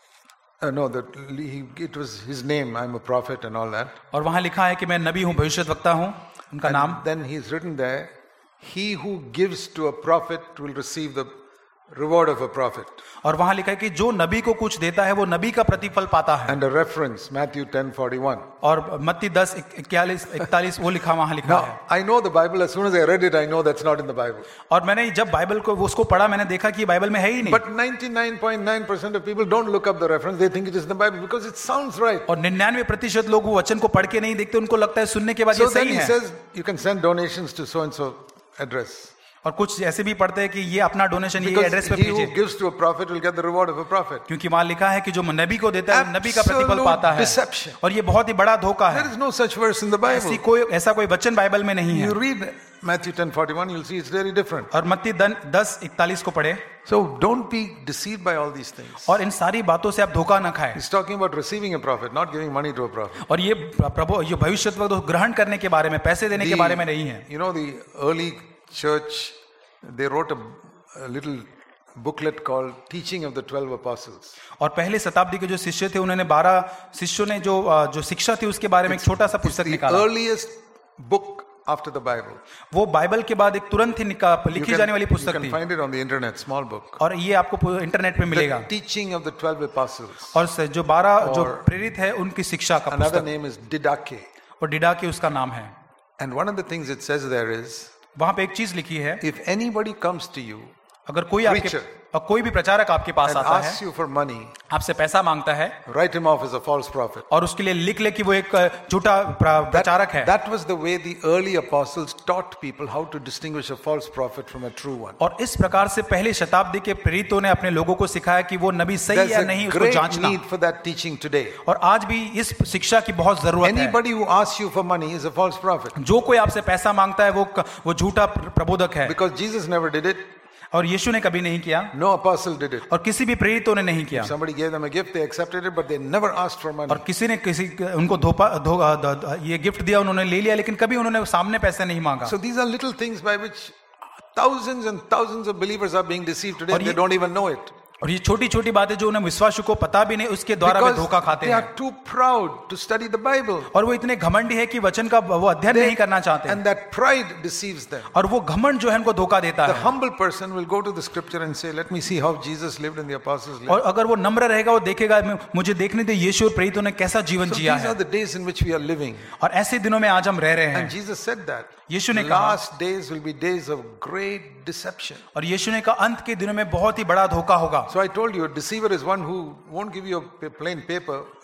Speaker 1: uh, no, that he, it was his name. I'm a prophet and all that.
Speaker 2: और वहां लिखा है कि मैं नबी हूँ, भविष्यद्वक्ता हूँ, उनका
Speaker 1: And
Speaker 2: नाम।
Speaker 1: then he's written there, he who gives to a prophet will receive the reward of a prophet.
Speaker 2: और वहां लिखा है कि जो नबी को कुछ देता है वो नबी का प्रतिफल पाता है।
Speaker 1: And a reference, Matthew ten forty-one.
Speaker 2: और मत्ती दस इक्यालीस इकतालीस वो लिखा वहां लिखा
Speaker 1: Now,
Speaker 2: है।
Speaker 1: I know the Bible. As soon as I read it, I know that's not in the Bible.
Speaker 2: और मैंने जब बाइबल को उसको पढ़ा, मैंने देखा कि ये बाइबल में है ही नहीं।
Speaker 1: But ninety-nine point nine percent of people don't look up the reference. They think it is in the Bible because it sounds right.
Speaker 2: और निन्यानवे प्रतिशत लोग वो वचन को पढ़ के नहीं देखते, उनको लगता है सुनने के बाद
Speaker 1: So
Speaker 2: ये
Speaker 1: then
Speaker 2: सही
Speaker 1: he
Speaker 2: है।
Speaker 1: says, you can send donations to so and so address.
Speaker 2: और कुछ ऐसे भी पढ़ते हैं कि ये अपना डोनेशन ये
Speaker 1: Because
Speaker 2: एड्रेस पे
Speaker 1: he who
Speaker 2: भेजिए,
Speaker 1: gives to a prophet will get the reward of a prophet.
Speaker 2: क्योंकि वहां लिखा है कि जो नबी को देता है वो नबी का प्रतिफल
Speaker 1: Absolute
Speaker 2: पाता है।
Speaker 1: deception.
Speaker 2: और ये बहुत ही बड़ा धोखा
Speaker 1: There
Speaker 2: है।
Speaker 1: is no such verse in the
Speaker 2: ऐसी
Speaker 1: Bible.
Speaker 2: कोई ऐसा कोई वचन बाइबल में नहीं है।
Speaker 1: You read Matthew ten forty-one, you'll see it's very different.
Speaker 2: और मत्ती दस इकतालीस को पढ़े।
Speaker 1: So don't be deceived by all these things.
Speaker 2: और इन सारी बातों से आप धोखा न खाएं।
Speaker 1: He's talking about receiving a prophet, not giving money to a prophet.
Speaker 2: और ये प्रभु ये भविष्यद्वक्ता ग्रहण करने के बारे में, पैसे देने के बारे में नहीं है।
Speaker 1: You know, the early church, they wrote a, a little booklet called Teaching of the Twelve Apostles.
Speaker 2: और पहले शताब्दी के जो शिष्य थे उन्होंने बारह शिष्यों ने जो जो शिक्षा थी उसके बारे में एक छोटा सा पुस्तक
Speaker 1: The
Speaker 2: निकाला।
Speaker 1: earliest book after the Bible.
Speaker 2: वो बाइबल के बाद एक तुरंत ही निका-
Speaker 1: You
Speaker 2: लिखी
Speaker 1: can,
Speaker 2: जाने वाली
Speaker 1: you
Speaker 2: पुस्तक
Speaker 1: can
Speaker 2: थी।
Speaker 1: find it on the internet, small book.
Speaker 2: और ये आपको इंटरनेट पे मिलेगा।
Speaker 1: The Teaching of the Twelve Apostles.
Speaker 2: और स- जो बारह जो
Speaker 1: और
Speaker 2: प्रेरित है उनकी शिक्षा का
Speaker 1: Another
Speaker 2: पुस्तक,
Speaker 1: name is Didache.
Speaker 2: और डिडा के उसका नाम है।
Speaker 1: And one of the things it says there is,
Speaker 2: वहां पे एक चीज लिखी है,
Speaker 1: if anybody comes to you
Speaker 2: अगर कोई आपके
Speaker 1: Preacher.
Speaker 2: और कोई भी प्रचारक आपके पास
Speaker 1: and
Speaker 2: आता है,
Speaker 1: asks you for money,
Speaker 2: आपसे पैसा मांगता है
Speaker 1: write him off as a false prophet.
Speaker 2: और उसके लिए लिख ले कि वो एक झूठा प्र- प्रचारक है।
Speaker 1: That was the way the early apostles taught people how to distinguish a false prophet from a true one.
Speaker 2: और इस प्रकार से पहले शताब्दी के प्रेरितों ने अपने लोगों को सिखाया कि वो नबी सही
Speaker 1: There's
Speaker 2: या
Speaker 1: a
Speaker 2: नहीं उसको
Speaker 1: great
Speaker 2: जांचना।
Speaker 1: need for that teaching today.
Speaker 2: और आज भी इस शिक्षा की बहुत जरूरत है।
Speaker 1: Anybody who asks you for money is a false prophet.
Speaker 2: जो कोई आपसे पैसा मांगता है वो वो झूठा प्रबोधक है।
Speaker 1: Because Jesus never did it.
Speaker 2: और यीशु ने कभी नहीं किया
Speaker 1: No apostle did it.
Speaker 2: और किसी भी प्रेरितों ने नहीं किया।
Speaker 1: Somebody gave them a gift, they accepted it, but they never asked for money.
Speaker 2: और किसी ने किसी उनको धोपा धो, ध- ध- ये गिफ्ट दिया, उन्होंने ले लिया, लेकिन कभी उन्होंने सामने पैसे नहीं मांगा।
Speaker 1: So these are little things by which thousands and thousands of believers are being deceived today.
Speaker 2: और
Speaker 1: And they
Speaker 2: ये-
Speaker 1: don't even know it.
Speaker 2: और ये छोटी छोटी बातें जो उन्हें विश्वासु को पता भी नहीं, उसके द्वारा वे
Speaker 1: Because
Speaker 2: धोखा खाते
Speaker 1: they are
Speaker 2: हैं।
Speaker 1: too proud to study the Bible.
Speaker 2: और वो इतने घमंडी है कि वचन का वो अध्ययन नहीं करना चाहते।
Speaker 1: And that pride deceives them.
Speaker 2: और वो घमंड जो है उनको धोखा देता
Speaker 1: The
Speaker 2: है।
Speaker 1: humble person will go to the scripture and say, let me see how Jesus lived and the apostles lived.
Speaker 2: और अगर वो नम्र रहेगा, वो देखेगा मुझे देखने दे यीशु और प्रेरितों ने कैसा जीवन
Speaker 1: So
Speaker 2: जिया
Speaker 1: these are
Speaker 2: है।
Speaker 1: the days in which we are living.
Speaker 2: और ऐसे दिनों में आज हम रह रहे
Speaker 1: And
Speaker 2: हैं।
Speaker 1: Jesus said that.
Speaker 2: यीशु ने कहा,
Speaker 1: Last days will be days of great deception.
Speaker 2: और यीशु ने कहा अंत के दिनों में बहुत ही बड़ा धोखा होगा।
Speaker 1: So I told you, a deceiver is one who won't give you a plain paper,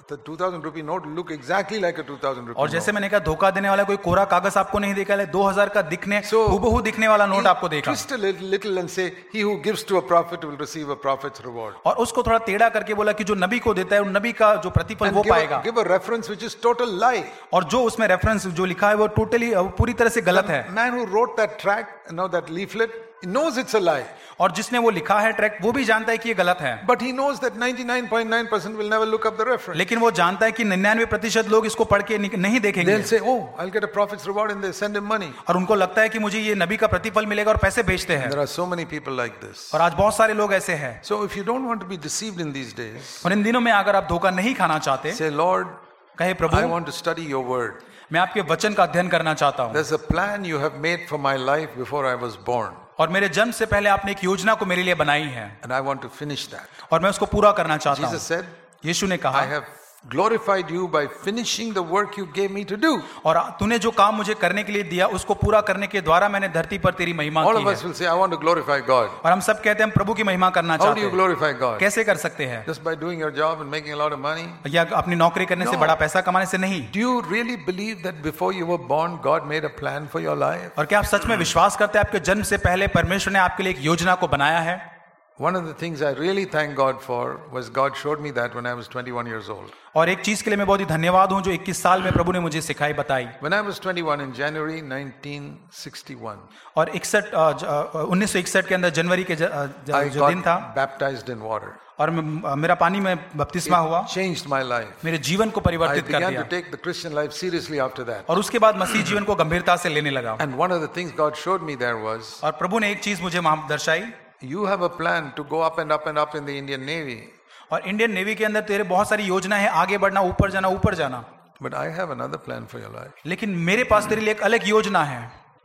Speaker 1: the two thousand rupee note look exactly like a two thousand rupee
Speaker 2: और जैसे
Speaker 1: note.
Speaker 2: मैंने कहा धोखा देने वाला कोई कोरा कागज आपको नहीं दिखा है, दो हज़ार का दिखने
Speaker 1: So,
Speaker 2: हूबहू दिखने वाला नोट आपको
Speaker 1: He
Speaker 2: देखा
Speaker 1: twist a little, little and say, he who gives to a prophet will receive a prophet's reward.
Speaker 2: और उसको थोड़ा टेढ़ा करके बोला कि जो नबी को देता है, उन नबी का जो प्रतिफल
Speaker 1: And
Speaker 2: वो
Speaker 1: give
Speaker 2: पाएगा।
Speaker 1: a, give a reference which is total lie.
Speaker 2: और जो उसमें रेफरेंस जो लिखा है वो टोटली पूरी तरह से गलत है।
Speaker 1: The man who wrote that tract, you know, that leaflet, he knows it's a lie.
Speaker 2: और जिसने वो लिखा है ट्रैक वो भी जानता है कि ये गलत है,
Speaker 1: But he knows that ninety-nine point nine percent will never look up the reference.
Speaker 2: लेकिन वो जानता है कि निन्यानवे प्रतिशत लोग इसको पढ़ के नि- नहीं देखेंगे
Speaker 1: They'll say, oh, I'll get a prophet's reward, and they send him money.
Speaker 2: और उनको लगता है कि मुझे ये नबी का प्रतिफल मिलेगा और पैसे भेजते हैं।
Speaker 1: There are so many people like this.
Speaker 2: और आज बहुत सारे लोग ऐसे हैं।
Speaker 1: So if you don't want to be deceived in these days,
Speaker 2: और इन दिनों में अगर आप धोखा नहीं खाना चाहते,
Speaker 1: say, Lord,
Speaker 2: कहे
Speaker 1: I
Speaker 2: Prabhu
Speaker 1: want to study your word.
Speaker 2: मैं आपके वचन का अध्ययन करना चाहता हूँ,
Speaker 1: There's a plan you have made for my life before I was born,
Speaker 2: और मेरे जन्म से पहले आपने एक योजना को मेरे लिए बनाई है
Speaker 1: and I want to finish that.
Speaker 2: और मैं उसको पूरा करना चाहता हूँ।
Speaker 1: Jesus said,
Speaker 2: यीशु ने कहा,
Speaker 1: I have glorified you by finishing the work you gave me to do.
Speaker 2: और तूने जो काम मुझे करने के लिए दिया उसको पूरा करने के द्वारा मैंने धरती पर तेरी महिमा
Speaker 1: All
Speaker 2: की
Speaker 1: of us
Speaker 2: है।
Speaker 1: will say, I want to glorify God.
Speaker 2: और हम सब कहते हैं हम प्रभु की महिमा करना
Speaker 1: How do
Speaker 2: चाहते
Speaker 1: you
Speaker 2: हैं।
Speaker 1: glorify God?
Speaker 2: कैसे कर सकते हैं?
Speaker 1: Just by doing your job and making a lot of money?
Speaker 2: या अपनी नौकरी करने से
Speaker 1: No.
Speaker 2: बड़ा पैसा कमाने से नहीं।
Speaker 1: Do you really believe that before you were born, God made a plan for your life?
Speaker 2: और क्या आप सच में विश्वास करते हैं आपके जन्म से पहले परमेश्वर ने आपके लिए एक योजना को बनाया है?
Speaker 1: One of the things I really thank God for was God showed me that when I was twenty-one years old.
Speaker 2: और एक चीज के लिए मैं बहुत ही धन्यवाद हूं जो इक्कीस साल में प्रभु ने मुझे सिखाई बताई।
Speaker 1: When I was twenty-one in January nineteen sixty-one,
Speaker 2: और इकसठ उन्नीस सौ इकसठ के अंदर जनवरी के ज, ज,
Speaker 1: I
Speaker 2: जो दिन था
Speaker 1: got baptized in water.
Speaker 2: और मैं- मेरा पानी में बपतिस्मा हुआ,
Speaker 1: It changed my life.
Speaker 2: मेरे जीवन को
Speaker 1: I
Speaker 2: परिवर्तित कर
Speaker 1: began
Speaker 2: दिया
Speaker 1: to take the Christian life seriously after that.
Speaker 2: और उसके बाद मसीह जीवन को गंभीरता से लेने लगा।
Speaker 1: And one of the things God showed me there was,
Speaker 2: और प्रभु ने एक चीज मुझे वहां दर्शाई,
Speaker 1: you have a plan to go up and up and up in the Indian Navy,
Speaker 2: और इंडियन नेवी के अंदर तेरे बहुत सारी योजना है, आगे बढ़ना, ऊपर जाना, ऊपर जाना,
Speaker 1: but I have another plan for your life.
Speaker 2: लेकिन मेरे पास तेरे लिए एक अलग योजना है।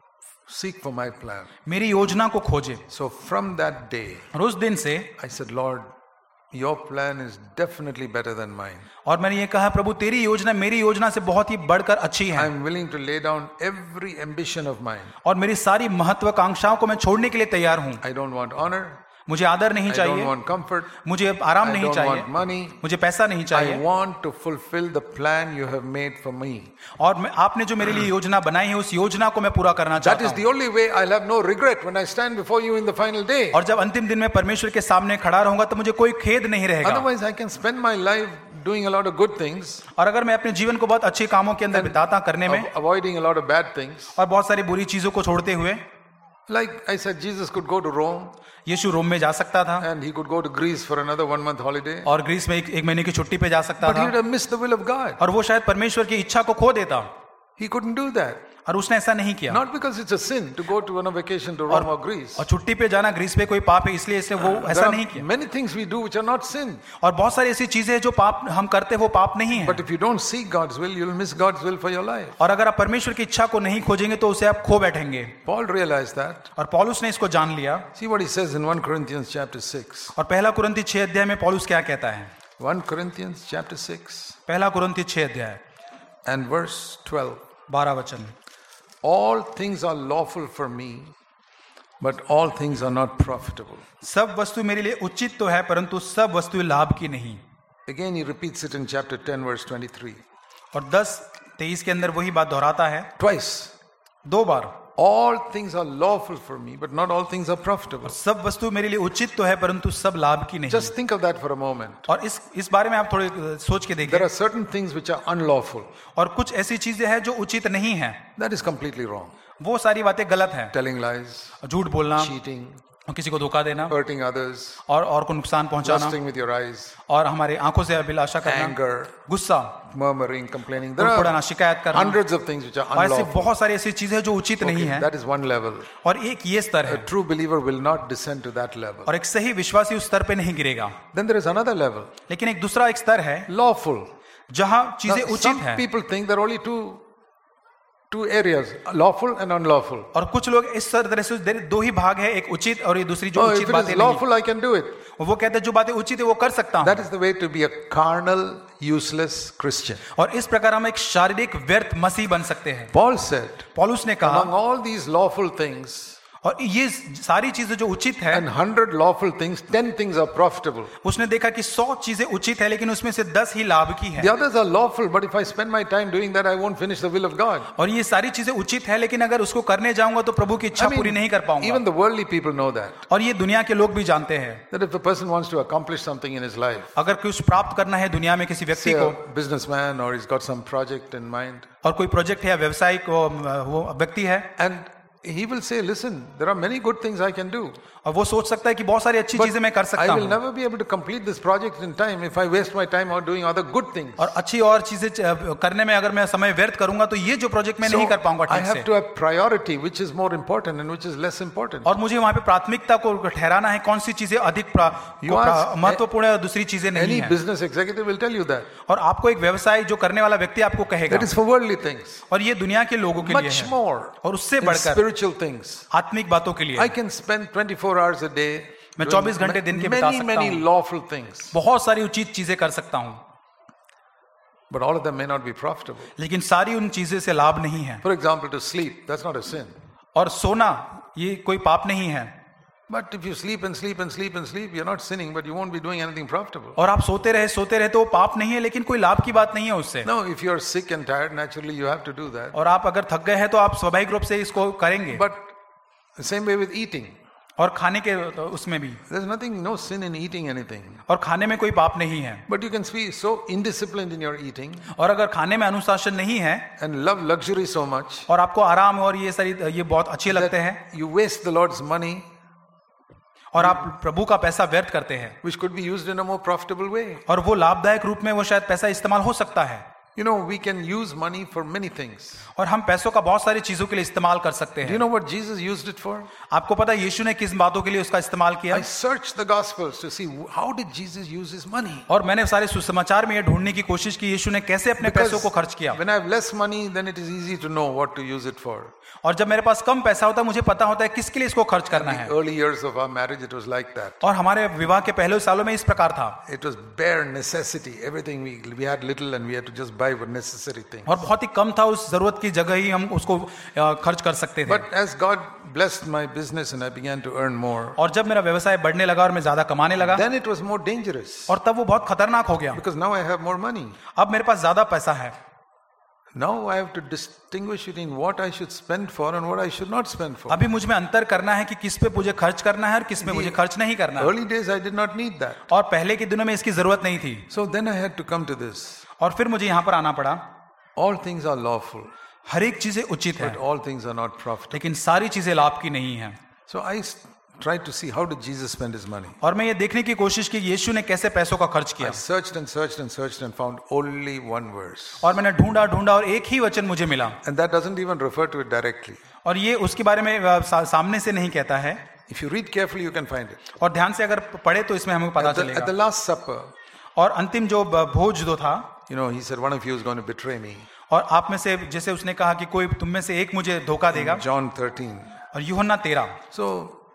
Speaker 1: Seek for my plan.
Speaker 2: मेरी योजना को खोजे।
Speaker 1: So from that day,
Speaker 2: और उस दिन से
Speaker 1: I said, Lord, your plan is definitely better than mine.
Speaker 2: और मैंने ये कहा, प्रभु तेरी योजना मेरी योजना से बहुत ही बढ़कर अच्छी है,
Speaker 1: I'm willing to lay down every ambition of mine.
Speaker 2: और मेरी सारी महत्वाकांक्षाओं को मैं छोड़ने के लिए तैयार हूँ।
Speaker 1: I don't want honor.
Speaker 2: मुझे आदर नहीं
Speaker 1: I don't
Speaker 2: चाहिए,
Speaker 1: want comfort.
Speaker 2: मुझे आराम
Speaker 1: I
Speaker 2: नहीं
Speaker 1: don't
Speaker 2: चाहिए,
Speaker 1: want money.
Speaker 2: मुझे पैसा नहीं
Speaker 1: I
Speaker 2: चाहिए,
Speaker 1: want to fulfill the plan you have made for me.
Speaker 2: और मैं, आपने जो मेरे लिए योजना बनाई है उस योजना को मैं पूरा करना
Speaker 1: That
Speaker 2: चाहता
Speaker 1: is the
Speaker 2: हूँ।
Speaker 1: only way I'll have no regret when I stand before you in the final day.
Speaker 2: और जब अंतिम दिन में परमेश्वर के सामने खड़ा रहूंगा तो मुझे कोई खेद नहीं रहेगा।
Speaker 1: Otherwise, I can spend my life doing a lot of good things,
Speaker 2: और अगर मैं अपने जीवन को बहुत अच्छे कामों के अंदर बिताता करने में
Speaker 1: av- avoiding a lot of bad things.
Speaker 2: और बहुत सारी बुरी चीजों को छोड़ते हुए,
Speaker 1: Like I said, Jesus could go to Rome
Speaker 2: यीशु रोम में जा सकता था
Speaker 1: and he could go to Greece for another one month holiday,
Speaker 2: और ग्रीस में एक, एक महीने की छुट्टी पे जा सकता
Speaker 1: but he
Speaker 2: था,
Speaker 1: would have missed the will of God.
Speaker 2: और वो शायद परमेश्वर की इच्छा को खो देता,
Speaker 1: He couldn't do that.
Speaker 2: और उसने ऐसा नहीं किया।
Speaker 1: Not because it's a sin to go to on a vacation to Rome or Greece.
Speaker 2: और छुट्टी पे जाना ग्रीस पे कोई पाप है इसलिए इसने वो
Speaker 1: There
Speaker 2: ऐसा
Speaker 1: are
Speaker 2: नहीं किया।
Speaker 1: many things we do which are not sin.
Speaker 2: और बहुत सारी ऐसी चीजें हैं जो पाप हम करते वो पाप नहीं है,
Speaker 1: But if you don't seek God's will, you'll miss God's will for your life.
Speaker 2: और अगर आप परमेश्वर की इच्छा को नहीं खोजेंगे तो उसे आप खो बैठेंगे।
Speaker 1: Paul realized that.
Speaker 2: और पौलुस ने इसको जान लिया।
Speaker 1: See what he says in First Corinthians chapter six.
Speaker 2: और पहला कुरिन्थी छह अध्याय में पौलुस क्या कहता है?
Speaker 1: First Corinthians chapter six
Speaker 2: पहला कुरिन्थी छह अध्याय
Speaker 1: and verse twelve.
Speaker 2: बारह वचन।
Speaker 1: All things are lawful for me, but all things are not profitable.
Speaker 2: सब वस्तु मेरे लिए उचित तो है परंतु सब वस्तु लाभ की नहीं।
Speaker 1: Again, he repeats it in chapter ten, verse twenty-three.
Speaker 2: और दस तेईस के अंदर वही बात दोहराता है
Speaker 1: Twice.
Speaker 2: दो बार।
Speaker 1: All things are lawful for me, but not all things are profitable.
Speaker 2: सब वस्तु मेरे लिए उचित तो है परंतु सब लाभ की नहीं।
Speaker 1: Just think of that for a moment.
Speaker 2: और इस इस बारे में आप थोड़े अ, सोच के
Speaker 1: There
Speaker 2: देखिए।
Speaker 1: are certain things which are unlawful.
Speaker 2: और कुछ ऐसी चीजें हैं जो उचित नहीं है,
Speaker 1: That is completely wrong.
Speaker 2: वो सारी बातें गलत है।
Speaker 1: Telling lies,
Speaker 2: झूठ बोलना,
Speaker 1: cheating,
Speaker 2: और किसी को धोखा देना,
Speaker 1: hurting others,
Speaker 2: और और को नुकसान पहुंचाना,
Speaker 1: lusting with your eyes,
Speaker 2: और हमारे आंखों से अभिलाषा करना,
Speaker 1: anger,
Speaker 2: गुस्सा,
Speaker 1: murmuring, complaining. There
Speaker 2: कुड़कुड़ाना,
Speaker 1: are
Speaker 2: शिकायत करना,
Speaker 1: hundreds of things which are
Speaker 2: और ऐसी
Speaker 1: unlawful.
Speaker 2: बहुत सारी ऐसी चीजें जो उचित नहीं
Speaker 1: Okay,
Speaker 2: है।
Speaker 1: that is one level.
Speaker 2: और एक ये स्तर
Speaker 1: A
Speaker 2: है,
Speaker 1: true believer will not descend to that level.
Speaker 2: और एक सही विश्वासी उस स्तर पे नहीं गिरेगा।
Speaker 1: Then there is another level.
Speaker 2: लेकिन एक दूसरा एक स्तर है
Speaker 1: Lawful.
Speaker 2: जहां
Speaker 1: Now,
Speaker 2: चीजें उचित
Speaker 1: some
Speaker 2: हैं,
Speaker 1: people think there are only two two areas, lawful and unlawful.
Speaker 2: और कुछ लोग इस तरह से दो ही भाग है, एक उचित और ये दूसरी जो
Speaker 1: Oh,
Speaker 2: उचित
Speaker 1: if it
Speaker 2: बातें
Speaker 1: is
Speaker 2: नहीं।
Speaker 1: lawful, I can do it.
Speaker 2: वो कहते हैं जो बातें उचित है वो कर सकता हूँ।
Speaker 1: That is the way to be a carnal, useless Christian.
Speaker 2: और इस प्रकार हम एक शारीरिक व्यर्थ मसीह बन सकते हैं।
Speaker 1: Paul said,
Speaker 2: पौलुस ने कहा,
Speaker 1: among all these lawful things,
Speaker 2: और ये सारी चीजें जो उचित है,
Speaker 1: And hundred lawful things, ten things are profitable.
Speaker 2: उसने देखा कि सौ चीजें उचित है लेकिन उसमें से दस ही लाभ की है.
Speaker 1: The others are lawful, but if I spend my time doing that, I won't finish the will of God.
Speaker 2: और ये सारी चीजें उचित है लेकिन अगर उसको करने जाऊंगा तो प्रभु की इच्छा
Speaker 1: I mean,
Speaker 2: पूरी नहीं कर पाऊंगा.
Speaker 1: even the worldly people know that.
Speaker 2: और ये दुनिया के लोग भी जानते हैं
Speaker 1: That if a person wants to accomplish something in his life,
Speaker 2: अगर कुछ प्राप्त करना है दुनिया में किसी व्यक्ति
Speaker 1: say
Speaker 2: को,
Speaker 1: a businessman or he's got some project in mind,
Speaker 2: और कोई प्रोजेक्ट है या व्यवसाय को वो व्यक्ति है,
Speaker 1: and he will say, listen, there are many good things I can do.
Speaker 2: और वो सोच सकता है कि बहुत सारी अच्छी चीजें मैं कर
Speaker 1: I
Speaker 2: सकता
Speaker 1: will
Speaker 2: हूँ
Speaker 1: never be able to complete this project in time if I waste my time out doing other good things.
Speaker 2: और अच्छी और चीजें च- करने में अगर मैं समय व्यर्थ करूंगा तो ये जो प्रोजेक्ट मैं नहीं कर पाऊंगा
Speaker 1: I
Speaker 2: ठीक
Speaker 1: have
Speaker 2: से.
Speaker 1: to have priority, which is more important and which is less important.
Speaker 2: और मुझे वहां पे प्राथमिकता को ठहराना है कौन सी चीजें अधिक प्रा-
Speaker 1: You
Speaker 2: को प्रा-
Speaker 1: ask
Speaker 2: महत्वपूर्ण है और दूसरी चीजें नहीं
Speaker 1: Any
Speaker 2: है.
Speaker 1: business executive will tell you that.
Speaker 2: और आपको एक व्यवसाय जो करने वाला व्यक्ति आपको कहेगा,
Speaker 1: That is for worldly things.
Speaker 2: और ये दुनिया के लोगों के लिए
Speaker 1: Much
Speaker 2: है
Speaker 1: more
Speaker 2: और उससे
Speaker 1: in
Speaker 2: बढ़कर
Speaker 1: spiritual things.
Speaker 2: आत्मिक बातों के लिए
Speaker 1: I can spend twenty-four hours a day
Speaker 2: मैं
Speaker 1: doing
Speaker 2: चौबीस घंटे दिन के बिता
Speaker 1: many,
Speaker 2: सकता
Speaker 1: many
Speaker 2: हूँ.
Speaker 1: lawful things.
Speaker 2: बहुत सारी उचित चीजें कर सकता हूँ
Speaker 1: But all of them may not be profitable.
Speaker 2: लेकिन सारी उन चीजें से लाभ नहीं है.
Speaker 1: For example, to sleep, that's not a sin.
Speaker 2: और सोना ये कोई पाप नहीं है.
Speaker 1: But if you sleep and sleep and sleep and sleep, you're not sinning, but you won't be doing anything profitable.
Speaker 2: और आप सोते रहे सोते रहे तो वो पाप नहीं है लेकिन कोई लाभ की बात नहीं है उससे.
Speaker 1: No, if you're sick and tired, naturally you have to do that.
Speaker 2: और आप अगर थक गए हैं तो आप स्वाभाविक रूप से इसको करेंगे.
Speaker 1: But the same way with eating.
Speaker 2: और खाने के उसमें भी,
Speaker 1: There's nothing, no sin in eating anything.
Speaker 2: और खाने में कोई पाप नहीं है.
Speaker 1: But you can be so indisciplined in your eating
Speaker 2: और अगर खाने में अनुशासन नहीं है
Speaker 1: and love luxury so much
Speaker 2: और आपको आराम और ये सारी ये बहुत अच्छे लगते हैं
Speaker 1: that you waste the Lord's money,
Speaker 2: और आप प्रभु का पैसा व्यर्थ करते हैं,
Speaker 1: which could be used in a more profitable way.
Speaker 2: और वो लाभदायक रूप में वो शायद पैसा इस्तेमाल हो सकता है.
Speaker 1: You know, we can use money for many things.
Speaker 2: और हम पैसों का बहुत सारी चीजों के लिए इस्तेमाल कर सकते
Speaker 1: Do you
Speaker 2: हैं.
Speaker 1: know what Jesus used it for?
Speaker 2: आपको पता है यीशु ने किस बातों के लिए उसका इस्तेमाल किया?
Speaker 1: I searched the Gospels to see how did Jesus use his money.
Speaker 2: और मैंने सारे सुसमाचार में ये ढूंढने की कोशिश की यीशु ने कैसे अपने पैसों को खर्च किया.
Speaker 1: when I have less money, then it is easy to know what to use it for.
Speaker 2: और जब मेरे पास कम पैसा होता है मुझे पता होता है किसके लिए इसको खर्च करना
Speaker 1: In
Speaker 2: है.
Speaker 1: the early years of our marriage, it was like that.
Speaker 2: और हमारे विवाह के पहले सालों में इस प्रकार था.
Speaker 1: It was bare necessity. Everything we we had little and we had to just buy for necessary things.
Speaker 2: और बहुत ही कम था, उस जरूरत की जगह ही हम उसको अ, खर्च कर सकते थे.
Speaker 1: But as God blessed my business and I began to earn more,
Speaker 2: और जब मेरा व्यवसाय बढ़ने लगा और मैं ज्यादा कमाने लगा
Speaker 1: then it was more dangerous
Speaker 2: और तब वो बहुत खतरनाक हो गया.
Speaker 1: because now I have more money.
Speaker 2: अब मेरे पास ज्यादा पैसा है.
Speaker 1: Now I have to distinguish between what I should spend for and what I should not spend for.
Speaker 2: अभी मुझ में अंतर करना है कि किस पे मुझे खर्च करना है और किस में मुझे खर्च नहीं करना है.
Speaker 1: Early days I did not need that.
Speaker 2: और पहले के दिनों में इसकी जरूरत नहीं थी.
Speaker 1: So then I had to come to this.
Speaker 2: और फिर मुझे यहाँ पर आना पड़ा.
Speaker 1: All things are lawful,
Speaker 2: हर एक चीजें उचित है
Speaker 1: but all things are not profitable.
Speaker 2: लेकिन सारी चीजें लाभ की नहीं है.
Speaker 1: So I s- tried to see how did Jesus spend his money.
Speaker 2: और मैं ये देखने की कोशिश की यीशु ने कैसे पैसों का खर्च
Speaker 1: I
Speaker 2: किया.
Speaker 1: searched and searched and searched and found only one verse.
Speaker 2: और मैंने ढूंढा ढूंढा और एक ही वचन मुझे मिला.
Speaker 1: And that doesn't even refer to it directly.
Speaker 2: और ये उसके बारे में अ, सा, सामने से नहीं कहता है.
Speaker 1: If you read carefully, you can find it.
Speaker 2: और ध्यान से अगर पढ़े तो इसमें हमें पता
Speaker 1: At the, at the
Speaker 2: चलेगा.
Speaker 1: Last Supper,
Speaker 2: और अंतिम जो ब- भोज जो था,
Speaker 1: you know, he said, one of you is going to betray me.
Speaker 2: और आप में से जैसे उसने कहा कि कोई तुम में से एक मुझे धोखा देगा.
Speaker 1: John thirteen.
Speaker 2: और यूहन्ना तेरह.
Speaker 1: So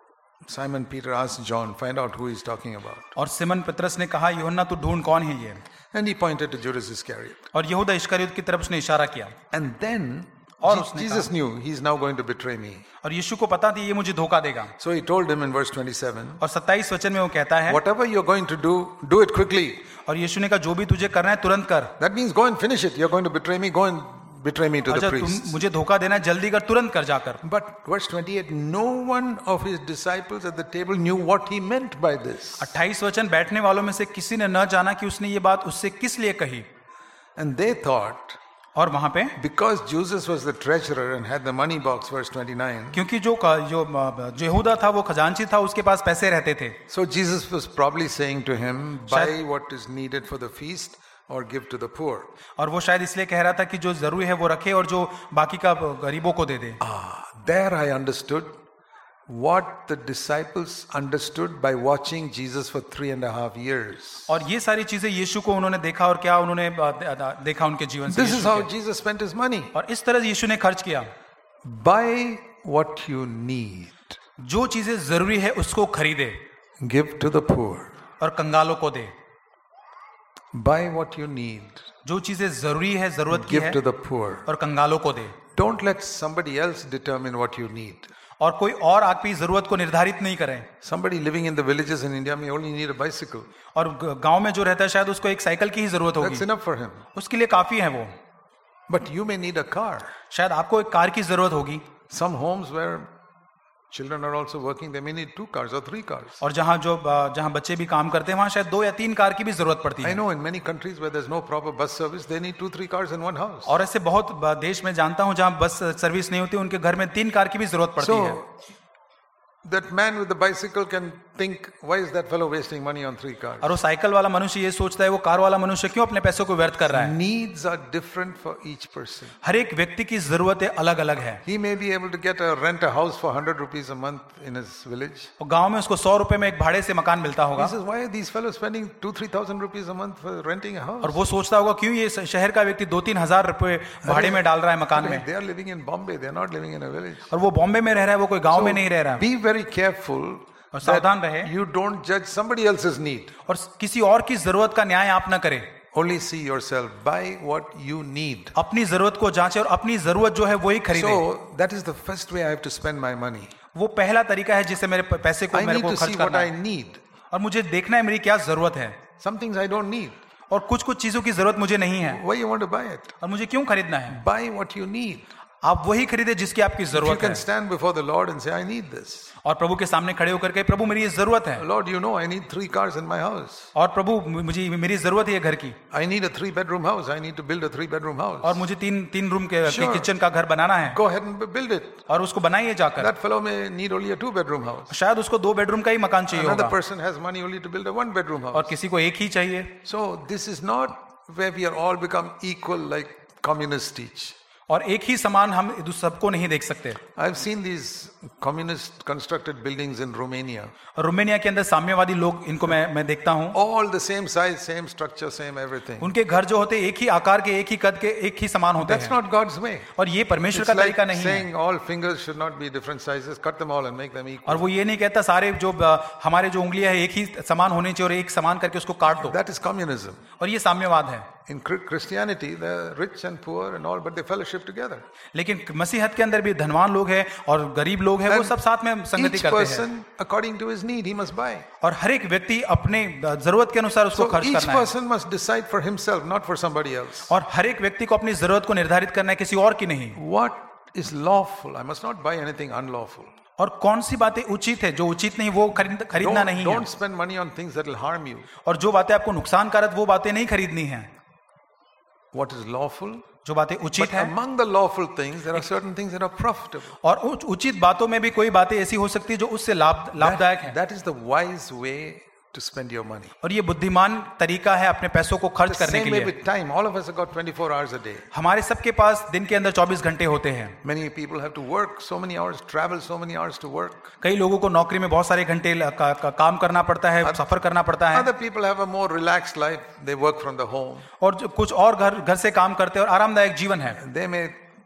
Speaker 1: Simon Peter asked John, find out who he's talking about.
Speaker 2: और सिमन पतरस ने कहा यूहन्ना तू ढूंढ कौन है ये.
Speaker 1: And he pointed to Judas Iscariot.
Speaker 2: और यहूदा इस्करियोत की तरफ उसने इशारा किया.
Speaker 1: And then
Speaker 2: और
Speaker 1: Je-
Speaker 2: उसने
Speaker 1: Jesus knew he's now going to betray me.
Speaker 2: और यीशु को पता थी ये मुझे धोखा देगा.
Speaker 1: So he told him in verse twenty-seven,
Speaker 2: और सत्ताईस वचन में वो कहता है,
Speaker 1: whatever you're going to do, do it quickly.
Speaker 2: और यीशु ने कहा जो भी तुझे करना है तुरंत कर.
Speaker 1: That means go and finish it. You're going to betray me, go and betray me to the
Speaker 2: अच्छा तुम
Speaker 1: priests.
Speaker 2: मुझे धोखा देना है जल्दी कर, तुरंत कर जाकर.
Speaker 1: But verse twenty-eight, no one of his disciples at the table knew what he meant by this.
Speaker 2: अट्ठाईस वचन बैठने वालों में से किसी ने न जाना कि उसने ये बात उससे किस लिए कही.
Speaker 1: And they thought,
Speaker 2: और वहां पे
Speaker 1: because Jesus was the treasurer and had the money box, verse twenty-nine,
Speaker 2: क्योंकि जो जो जो यहूदा था वो खजांची था, उसके पास पैसे रहते थे.
Speaker 1: so Jesus was probably saying to him, buy
Speaker 2: शायद-
Speaker 1: what is needed for the feast or give to the poor.
Speaker 2: और वो शायद इसलिए कह रहा था कि जो जरूरी है वो रखे और जो बाकी का गरीबों को दे दे.
Speaker 1: Ah, there I understood what the disciples understood by watching Jesus for three and a half years.
Speaker 2: और ये सारी चीजें यीशु को उन्होंने देखा और क्या उन्होंने देखा उनके जीवन से.
Speaker 1: This is
Speaker 2: यीशु
Speaker 1: how
Speaker 2: के.
Speaker 1: Jesus spent his money.
Speaker 2: और इस तरह यीशु ने खर्च किया.
Speaker 1: Buy what you need.
Speaker 2: जो चीजें जरूरी है उसको खरीदे
Speaker 1: Give to the poor.
Speaker 2: और कंगालों को दे.
Speaker 1: Buy what you need.
Speaker 2: जो चीजें जरूरी है, जरूरत की
Speaker 1: Give
Speaker 2: है,
Speaker 1: to the poor.
Speaker 2: और कंगालों को दे.
Speaker 1: Don't let somebody else determine what you need.
Speaker 2: और कोई और आपकी जरूरत को निर्धारित नहीं करें।
Speaker 1: Somebody living in the villages in India may only need a bicycle.
Speaker 2: और ग- गांव में जो रहता है शायद उसको एक साइकिल की ही जरूरत
Speaker 1: That's
Speaker 2: होगी,
Speaker 1: enough for him.
Speaker 2: उसके लिए काफी है वो।
Speaker 1: But you may need a car.
Speaker 2: शायद आपको एक कार की जरूरत होगी।
Speaker 1: Some homes where children are also working, they may need two cars or three cars.
Speaker 2: और जहाँ जो जहाँ बच्चे भी काम करते हैं वहाँ शायद दो या तीन कार की भी जरूरत पड़ती
Speaker 1: I
Speaker 2: है।
Speaker 1: know in many countries where there's no proper bus service, they need two, three cars in one house.
Speaker 2: और ऐसे बहुत ब- देश में जानता हूँ जहाँ बस सर्विस नहीं होती, उनके घर में तीन कार की भी जरूरत पड़ती है।
Speaker 1: So that man with the bicycle can think, why is that fellow wasting money on three cars?
Speaker 2: और वो साइकिल वाला मनुष्य ये सोचता है वो कार वाला मनुष्य क्यों अपने पैसों को व्यर्थ कर रहा है।
Speaker 1: Needs are different for each person.
Speaker 2: हर एक व्यक्ति की जरूरतें अलग अलग है।
Speaker 1: He may be able to get a rent a house for one hundred rupees a month in his village.
Speaker 2: और गांव में उसको सौ रुपए में एक भाड़े से मकान मिलता
Speaker 1: He
Speaker 2: होगा
Speaker 1: says, why are these fellows spending two, three thousand rupees a month for renting a house?
Speaker 2: और वो सोचता होगा क्यों ये शहर का व्यक्ति दो तीन हजार रुपए भाड़े में डाल रहा है मकान में।
Speaker 1: They are living in Bombay. They are not living in a village.
Speaker 2: और वो बॉम्बे में रह रहा है, वो कोई गांव में नहीं रह रहा है।
Speaker 1: Be very careful
Speaker 2: और सावधान रहे
Speaker 1: that you don't judge somebody else's need.
Speaker 2: और किसी और की जरूरत का न्याय आप ना करें।
Speaker 1: Only see yourself. Buy what you need.
Speaker 2: अपनी जरूरत को जांचें और अपनी जरूरत जो है वही खरीदें।
Speaker 1: So that is the first way I have to spend my money.
Speaker 2: वो पहला तरीका है जिससे मेरे पैसे को
Speaker 1: I
Speaker 2: मेरे
Speaker 1: need
Speaker 2: को
Speaker 1: to
Speaker 2: खर्च
Speaker 1: see what
Speaker 2: करना
Speaker 1: I
Speaker 2: है।
Speaker 1: need.
Speaker 2: और मुझे देखना है मेरी क्या जरूरत है।
Speaker 1: Some things I don't need.
Speaker 2: और कुछ कुछ चीजों की जरूरत मुझे नहीं है।
Speaker 1: Why you want to buy it?
Speaker 2: और मुझे क्यों खरीदना है?
Speaker 1: Buy what you need.
Speaker 2: आप वही खरीदे जिसकी आपकी
Speaker 1: If you
Speaker 2: जरूरत
Speaker 1: can
Speaker 2: है।
Speaker 1: stand before the Lord and say, I need this.
Speaker 2: और प्रभु के सामने खड़े होकर के प्रभु मेरी ये जरूरत है।
Speaker 1: Lord, you know I need three cars in my house.
Speaker 2: और प्रभु मुझे मेरी जरूरत है ये घर की।
Speaker 1: I need a three bedroom house. I need to build a three bedroom house.
Speaker 2: और मुझे तीन तीन रूम के
Speaker 1: Sure.
Speaker 2: किचन का घर बनाना है।
Speaker 1: Go ahead and build it.
Speaker 2: और उसको बनाइए जाकर।
Speaker 1: That fellow may need only a two bedroom house.
Speaker 2: शायद उसको दो बेडरूम का ही मकान चाहिए
Speaker 1: Another
Speaker 2: होगा
Speaker 1: person has money only to build a one bedroom
Speaker 2: और
Speaker 1: house.
Speaker 2: किसी को एक ही चाहिए।
Speaker 1: So this is not where we are all become equal like communists teach.
Speaker 2: और एक ही समान हम सबको नहीं देख सकते।
Speaker 1: I've seen these communist constructed buildings in Romania.
Speaker 2: और रोमानिया के अंदर साम्यवादी लोग, इनको मैं मैं देखता हूँ।
Speaker 1: All the same size, same structure, same everything.
Speaker 2: उनके घर जो होते हैं एक ही आकार के, एक ही कद के, एक ही समान होते
Speaker 1: That's
Speaker 2: हैं।
Speaker 1: not God's way.
Speaker 2: और ये परमेश्वर
Speaker 1: It's
Speaker 2: का
Speaker 1: like
Speaker 2: तरीका नहीं है।
Speaker 1: saying all fingers should not be different sizes. Cut them all and make them
Speaker 2: और
Speaker 1: equal.
Speaker 2: वो ये नहीं कहता सारे जो अ, हमारे जो उंगलियां है एक ही समान होनी चाहिए और एक समान करके उसको काट दो।
Speaker 1: That is communism.
Speaker 2: और ये साम्यवाद है।
Speaker 1: In Chri- Christianity, they're rich and poor and all, but they fellowship together.
Speaker 2: लेकिन मसीहत के अंदर भी धनवान लोग हैं और गरीब लोग हैं, वो
Speaker 1: And
Speaker 2: सब साथ में संगति
Speaker 1: Each
Speaker 2: करते हैं।
Speaker 1: person, according to his need, he must buy.
Speaker 2: और हर एक व्यक्ति अपने जरूरत के अनुसार उसको
Speaker 1: So
Speaker 2: खर्च
Speaker 1: each
Speaker 2: करना है।
Speaker 1: person must decide for himself, not for somebody else.
Speaker 2: और हर एक व्यक्ति को अपनी जरूरत को निर्धारित करना है, किसी और की नहीं।
Speaker 1: What is lawful? I must not buy anything unlawful.
Speaker 2: और कौन सी बातें उचित है, जो उचित नहीं वो खरीद खरीदना
Speaker 1: Don't,
Speaker 2: नहीं
Speaker 1: don't
Speaker 2: है।
Speaker 1: spend money on things that will harm you.
Speaker 2: और जो बातें आपको नुकसानकारक वो बातें नहीं खरीदनी है।
Speaker 1: What is lawful?
Speaker 2: जो बातें उचित
Speaker 1: But
Speaker 2: है।
Speaker 1: among the lawful things, there are certain things that are profitable.
Speaker 2: और उच- उचित बातों में भी कोई बातें ऐसी हो सकती है जो उससे लाभ लाभदायक है।
Speaker 1: That is the wise way to spend your money.
Speaker 2: और ये बुद्धिमान तरीका है अपने पैसों को
Speaker 1: The
Speaker 2: खर्च करने के
Speaker 1: same way
Speaker 2: लिए।
Speaker 1: with time. All of us have got twenty-four hours a day.
Speaker 2: हमारे सबके पास दिन के अंदर चौबीस घंटे होते हैं।
Speaker 1: Many people have to work so many hours, travel so many hours to work.
Speaker 2: कई लोगों को नौकरी में बहुत सारे घंटे ल- का, का, काम करना पड़ता है, सफर करना पड़ता है।
Speaker 1: Other people have a more relaxed life. They work from the home.
Speaker 2: और जो कुछ और घर घर से काम करते हैं और आरामदायक जीवन है।
Speaker 1: They may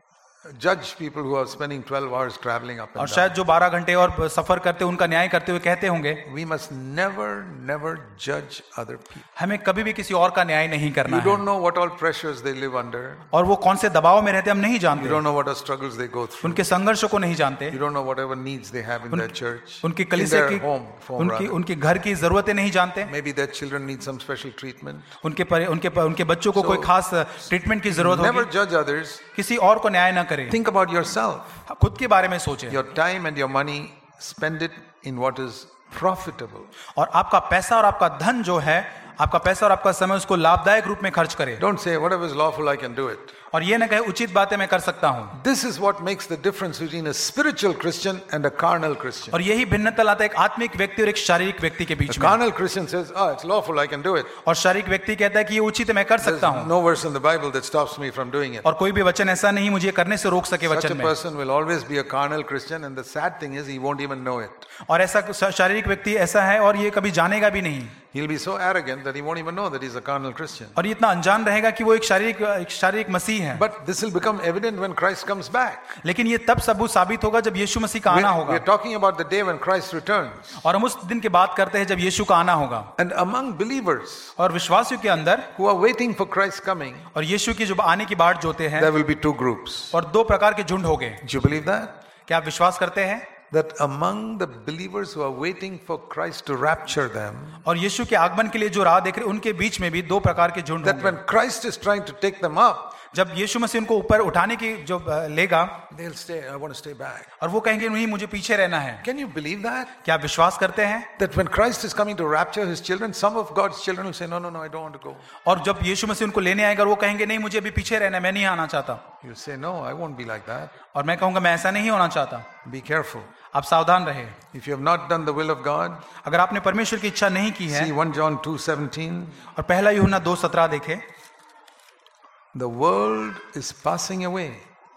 Speaker 1: judge people who are spending twelve hours traveling up
Speaker 2: और
Speaker 1: and down.
Speaker 2: शायद जो बारह घंटे और सफर करते हैं उनका न्याय करते हुए कहते होंगे
Speaker 1: We must never, never judge other people.
Speaker 2: हमें कभी भी किसी और का न्याय नहीं करना
Speaker 1: You
Speaker 2: है।
Speaker 1: don't know what all pressures they live under.
Speaker 2: और वो कौन से दबाव में रहते हैं हम नहीं
Speaker 1: You
Speaker 2: जानते।
Speaker 1: don't know what all struggles they go through.
Speaker 2: उनके संघर्षों को नहीं जानते।
Speaker 1: You don't know whatever needs they have in their church,
Speaker 2: उनकी
Speaker 1: in
Speaker 2: कलीसिया
Speaker 1: their
Speaker 2: की
Speaker 1: home, home
Speaker 2: उनकी
Speaker 1: rather.
Speaker 2: उनकी घर की जरूरतें नहीं जानते।
Speaker 1: Maybe their children need some special treatment.
Speaker 2: उनके पर, उनके उनके बच्चों को
Speaker 1: So,
Speaker 2: कोई खास ट्रीटमेंट की जरूरत
Speaker 1: Never
Speaker 2: होगी।
Speaker 1: judge others.
Speaker 2: किसी और को न्याय ना करें।
Speaker 1: Think about yourself.
Speaker 2: खुद के बारे में सोचें।
Speaker 1: Your time and your money, spend it in what is profitable.
Speaker 2: और आपका पैसा और आपका धन जो है, आपका पैसा और आपका समय उसको लाभदायक रूप में खर्च करें।
Speaker 1: Don't say whatever is lawful I can do it.
Speaker 2: और ये ना कहे उचित बातें मैं कर सकता हूँ।
Speaker 1: This is what makes the difference between a spiritual Christian and a carnal Christian.
Speaker 2: और यही भिन्नता लाता है एक आत्मिक व्यक्ति और एक शारीरिक व्यक्ति के
Speaker 1: A
Speaker 2: बीच में।
Speaker 1: carnal Christian says, "Ah, it's lawful, I can do it."
Speaker 2: और शारीरिक व्यक्ति कहता है कि ये उचित है, मैं कर
Speaker 1: There's
Speaker 2: सकता हूँ।
Speaker 1: no verse in the Bible that stops me from doing it.
Speaker 2: और कोई भी वचन ऐसा नहीं मुझे करने से रोक सके
Speaker 1: Such a
Speaker 2: वचन में।
Speaker 1: person will always be a carnal Christian, and the sad thing is he won't even know it.
Speaker 2: और ऐसा शारीरिक व्यक्ति ऐसा है और ये कभी जानेगा भी नहीं।
Speaker 1: He'll be so arrogant that he won't even know that he's a carnal Christian.
Speaker 2: और ये इतना अनजान रहेगा कि वो एक शारीरिक एक शारीरिक मसीह है।
Speaker 1: But this will become evident when Christ comes back.
Speaker 2: लेकिन ये तब सबूत साबित होगा जब यीशु मसीह का आना
Speaker 1: We're,
Speaker 2: होगा।
Speaker 1: we're talking about the day when Christ returns.
Speaker 2: और हम उस दिन की बात करते हैं जब यीशु का आना होगा।
Speaker 1: And among believers
Speaker 2: और विश्वासियों के अंदर
Speaker 1: who are waiting for Christ's coming,
Speaker 2: और यीशु की जो आने की बाट जोते हैं
Speaker 1: there will be two groups.
Speaker 2: और दो प्रकार के झुंड होंगे।
Speaker 1: Do you believe that?
Speaker 2: क्या आप विश्वास करते हैं?
Speaker 1: that among the believers who are waiting for Christ to rapture them,
Speaker 2: और यीशु के आगमन के लिए जो राह देख रहे उनके बीच में भी दो प्रकार के झुंड
Speaker 1: that
Speaker 2: होंगे।
Speaker 1: when Christ is trying to take them up,
Speaker 2: जब यीशु मसीह उनको ऊपर उठाने की जो अ, लेगा
Speaker 1: they'll stay, I want to stay back.
Speaker 2: और वो कहेंगे नहीं, मुझे पीछे रहना है।
Speaker 1: Can you believe that?
Speaker 2: क्या आप विश्वास करते हैं?
Speaker 1: That when Christ is coming to rapture his children, some of God's children will say, no, no, no, I don't want to go.
Speaker 2: और जब यीशु मसीह उनको लेने आएगा वो कहेंगे नहीं, मुझे अभी पीछे रहना है, मैं नहीं आना चाहता।
Speaker 1: You say, no, I won't be like that.
Speaker 2: और मैं कहूंगा मैं ऐसा नहीं होना चाहता।
Speaker 1: Be careful.
Speaker 2: आप सावधान रहे।
Speaker 1: If you have not done the will of God,
Speaker 2: अगर आपने परमेश्वर की इच्छा नहीं की है,
Speaker 1: see First John two seventeen,
Speaker 2: और पहला यूहन्ना दो सत्रह देखे,
Speaker 1: the world is passing away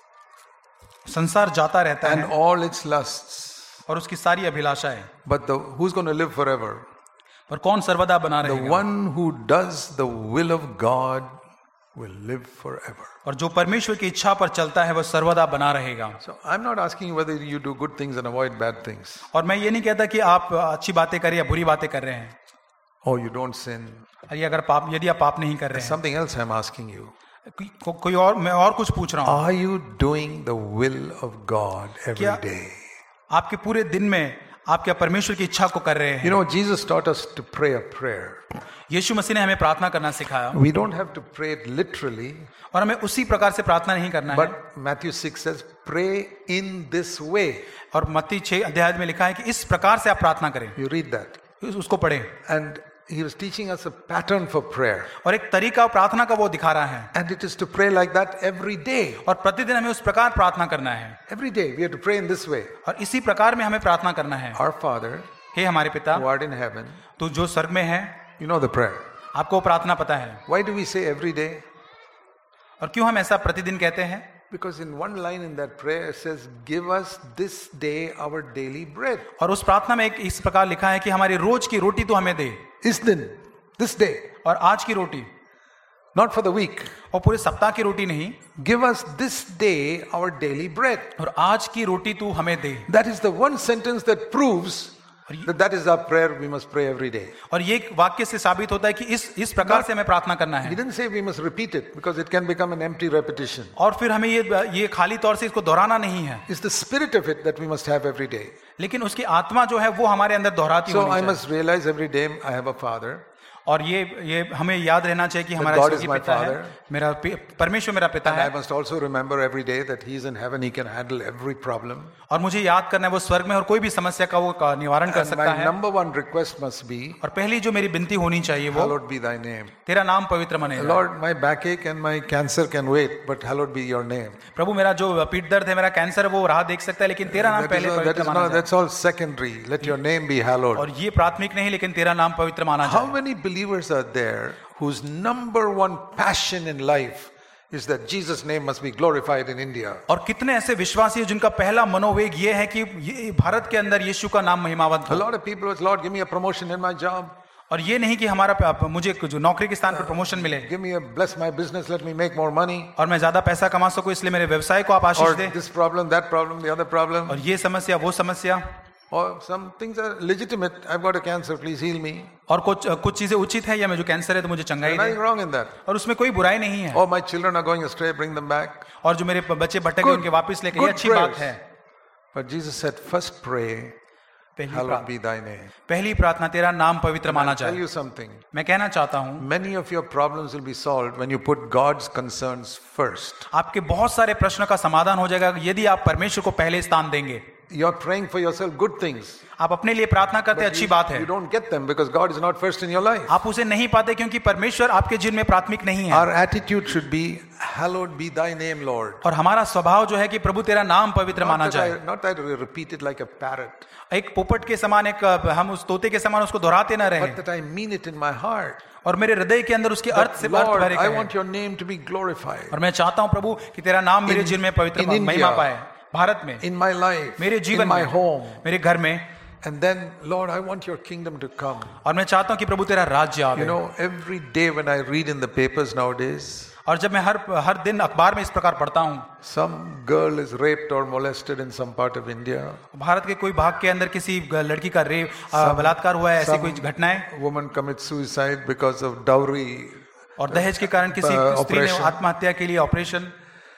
Speaker 2: संसार जाता रहता
Speaker 1: and
Speaker 2: है
Speaker 1: all its lusts.
Speaker 2: और उसकी सारी अभिलाषाएं,
Speaker 1: But the, who's going to live forever?
Speaker 2: पर कौन सर्वदा बना
Speaker 1: The
Speaker 2: रहेगा?
Speaker 1: one who does the will of God will live forever.
Speaker 2: और जो परमेश्वर की इच्छा पर चलता है वह सर्वदा बना रहेगा।
Speaker 1: So I'm not asking you whether you do good things and avoid bad things,
Speaker 2: और मैं ये नहीं कहता कि आप अच्छी बातें करें या बुरी बातें कर रहे हैं,
Speaker 1: or you don't sin.
Speaker 2: और ये अगर पाप यदि आप पाप नहीं कर रहे हैं।
Speaker 1: Something else I'm asking you.
Speaker 2: कोई, को, कोई और मैं और कुछ पूछ रहा हूँ,
Speaker 1: Are you doing the will of God every
Speaker 2: क्या-
Speaker 1: day?
Speaker 2: आपके पूरे दिन में आप क्या परमेश्वर की इच्छा को कर रहे
Speaker 1: You
Speaker 2: हैं?
Speaker 1: know, Jesus taught us to pray a prayer.
Speaker 2: यीशु मसीह ने हमें प्रार्थना करना सिखाया
Speaker 1: We don't have to pray it literally,
Speaker 2: और हमें उसी प्रकार से प्रार्थना नहीं करना है।
Speaker 1: but Matthew six says, pray in this way.
Speaker 2: और मत्ती छह अध्याय में लिखा है कि इस प्रकार से आप प्रार्थना करें।
Speaker 1: You read that.
Speaker 2: उस- उसको पढ़ें।
Speaker 1: And he was teaching us a pattern for prayer.
Speaker 2: और एक तरीका प्रार्थना का वो दिखा रहा है
Speaker 1: And it is to pray like that every day.
Speaker 2: और प्रतिदिन हमें उस प्रकार प्रार्थना करना है
Speaker 1: Every day we have to pray in this way.
Speaker 2: और इसी प्रकार में हमें प्रार्थना करना है।
Speaker 1: Our Father,
Speaker 2: हे हमारे पिता,
Speaker 1: who art in heaven,
Speaker 2: तू जो स्वर्ग में है,
Speaker 1: you know the prayer.
Speaker 2: आपको प्रार्थना पता है।
Speaker 1: Why do we say every day?
Speaker 2: और क्यों हम ऐसा प्रतिदिन कहते हैं?
Speaker 1: Because in one line in that prayer it says, give us this day our daily bread.
Speaker 2: और उस प्रार्थना में एक इस प्रकार लिखा है कि हमारी रोज की रोटी तो हमें दे,
Speaker 1: Is दिन, this day,
Speaker 2: और आज की रोटी,
Speaker 1: not for the week.
Speaker 2: और पूरे सप्ताह की रोटी नहीं,
Speaker 1: Give us this day our daily bread.
Speaker 2: और आज की रोटी तू हमें दे।
Speaker 1: That is the one sentence that proves that that is our prayer we must pray every day.
Speaker 2: और ये एक वाक्य से साबित होता है कि इस इस प्रकार से हमें प्रार्थना करना
Speaker 1: He
Speaker 2: है।
Speaker 1: didn't say we must repeat it because it can become an empty repetition.
Speaker 2: और फिर हमें ये ये खाली तौर से इसको दोहराना नहीं है,
Speaker 1: It's the spirit of it that we must have every day.
Speaker 2: लेकिन उसकी आत्मा जो है वो हमारे अंदर दोहराती
Speaker 1: So
Speaker 2: होनी
Speaker 1: I
Speaker 2: चाहिए।
Speaker 1: must realize every day I have a father.
Speaker 2: और ये ये हमें याद रहना चाहिए कि हमारा
Speaker 1: God is
Speaker 2: स्वर्गीय
Speaker 1: my
Speaker 2: पिता है,
Speaker 1: father.
Speaker 2: मेरा पि- परमेश्वर मेरा पिता
Speaker 1: And I
Speaker 2: है।
Speaker 1: must also remember every day that he is in heaven, he can handle every problem.
Speaker 2: और मुझे याद करना है वो स्वर्ग में और कोई भी समस्या का वो का निवारण कर
Speaker 1: And
Speaker 2: सकता
Speaker 1: my
Speaker 2: है।
Speaker 1: number one request must be,
Speaker 2: और पहली जो मेरी विनती होनी चाहिए वो,
Speaker 1: hallowed be thy name.
Speaker 2: तेरा नाम पवित्र मने।
Speaker 1: Lord, my backache and my cancer can wait, but hallowed be your name.
Speaker 2: प्रभु, मेरा जो पीठ दर्द है, मेरा कैंसर है, वो राह देख सकता है, लेकिन तेरा नाम
Speaker 1: That is,
Speaker 2: पहले
Speaker 1: all, that
Speaker 2: पवित्र
Speaker 1: is
Speaker 2: माना
Speaker 1: not,
Speaker 2: जाए।
Speaker 1: that's all secondary. Let your name be hallowed.
Speaker 2: और ये प्राथमिक नहीं, लेकिन तेरा नाम पवित्र माना
Speaker 1: How
Speaker 2: जाए।
Speaker 1: many believers are there whose number one passion in life is that Jesus' name must be glorified in India?
Speaker 2: और कितने ऐसे विश्वासी हैं जिनका पहला मनोवेग ये है कि ये भारत के अंदर यीशु का नाम महिमावंत
Speaker 1: A
Speaker 2: हो।
Speaker 1: lot of people was, Lord, give me a promotion in my job.
Speaker 2: और ये नहीं कि हमारा मुझे जो नौकरी के स्थान पर प्रमोशन मिले,
Speaker 1: Give me a, bless my business, let me make more money.
Speaker 2: और मैं ज्यादा पैसा कमा सकूं इसलिए मेरे व्यवसाय को आप आशीष
Speaker 1: Or
Speaker 2: they.
Speaker 1: this problem, that problem, the other problem.
Speaker 2: और ये समस्या वो समस्या,
Speaker 1: Or some things are legitimate. I've got a cancer, please heal me.
Speaker 2: और कुछ कुछ चीजें उचित है, या मैं जो कैंसर है तो मुझे चंगाई
Speaker 1: There's
Speaker 2: they,
Speaker 1: nothing wrong in that.
Speaker 2: और उसमें कोई बुराई नहीं है।
Speaker 1: Oh, my children are going astray, bring them back.
Speaker 2: और जो मेरे बच्चे भटक गए
Speaker 1: Good-
Speaker 2: उनके वापस लेके, ये
Speaker 1: good
Speaker 2: अच्छी बात
Speaker 1: prayers.
Speaker 2: है।
Speaker 1: But Jesus said, first pray,
Speaker 2: पहली
Speaker 1: hallowed
Speaker 2: प्रार्थना
Speaker 1: be thy name.
Speaker 2: पहली प्रार्थना तेरा नाम पवित्र माना
Speaker 1: I'll tell
Speaker 2: जाए।
Speaker 1: you something.
Speaker 2: मैं कहना चाहता हूँ,
Speaker 1: Many of your problems will be solved when you put God's concerns first.
Speaker 2: आपके बहुत सारे प्रश्नों का समाधान हो जाएगा यदि आप परमेश्वर को पहले स्थान देंगे।
Speaker 1: You're praying for yourself good things.
Speaker 2: आप अपने लिए प्रार्थना करते हैं,
Speaker 1: But
Speaker 2: अच्छी
Speaker 1: you,
Speaker 2: बात है।
Speaker 1: you don't get them because God is not first in your life.
Speaker 2: आप उसे नहीं पाते क्योंकि परमेश्वर आपके जीवन में प्राथमिक नहीं है।
Speaker 1: Our attitude should be, hallowed be thy name, Lord.
Speaker 2: और हमारा स्वभाव जो है कि प्रभु तेरा नाम पवित्र माना
Speaker 1: Not that,
Speaker 2: जाए।
Speaker 1: I, not that we repeat it like a parrot,
Speaker 2: एक पोपट के समान, एक हम उस तोते के समान उसको दोहराते न रहे,
Speaker 1: but that I mean it in my heart.
Speaker 2: और मेरे हृदय के अंदर उसके अर्थ से अर्थ
Speaker 1: Lord,
Speaker 2: भरे
Speaker 1: I
Speaker 2: गए।
Speaker 1: want your name to be glorified
Speaker 2: और मैं चाहता हूँ प्रभु कि तेरा नाम मेरे
Speaker 1: In-
Speaker 2: जीवन में पवित्र
Speaker 1: in
Speaker 2: महिमा
Speaker 1: India,
Speaker 2: पाए, भारत में,
Speaker 1: in my life,
Speaker 2: मेरे
Speaker 1: in
Speaker 2: जीवन
Speaker 1: my
Speaker 2: में,
Speaker 1: home.
Speaker 2: मेरे घर में।
Speaker 1: And then, Lord, I want your kingdom to come.
Speaker 2: और मैं चाहता हूँ कि प्रभु तेरा राज्य आवे।
Speaker 1: You know, every day when I read in the papers nowadays,
Speaker 2: और जब मैं हर हर दिन अखबार में इस प्रकार पढ़ता हूँ,
Speaker 1: some girl is raped or molested in some part of India.
Speaker 2: Bharat के कोई भाग के अंदर किसी लड़की का रेप बलात्कार हुआ है, ऐसी
Speaker 1: Some
Speaker 2: कोई घटनाएं,
Speaker 1: woman commits suicide because of dowry.
Speaker 2: और दहेज के कारण किसी
Speaker 1: Uh,
Speaker 2: स्त्री ने
Speaker 1: operation.
Speaker 2: आत्महत्या के लिए operation.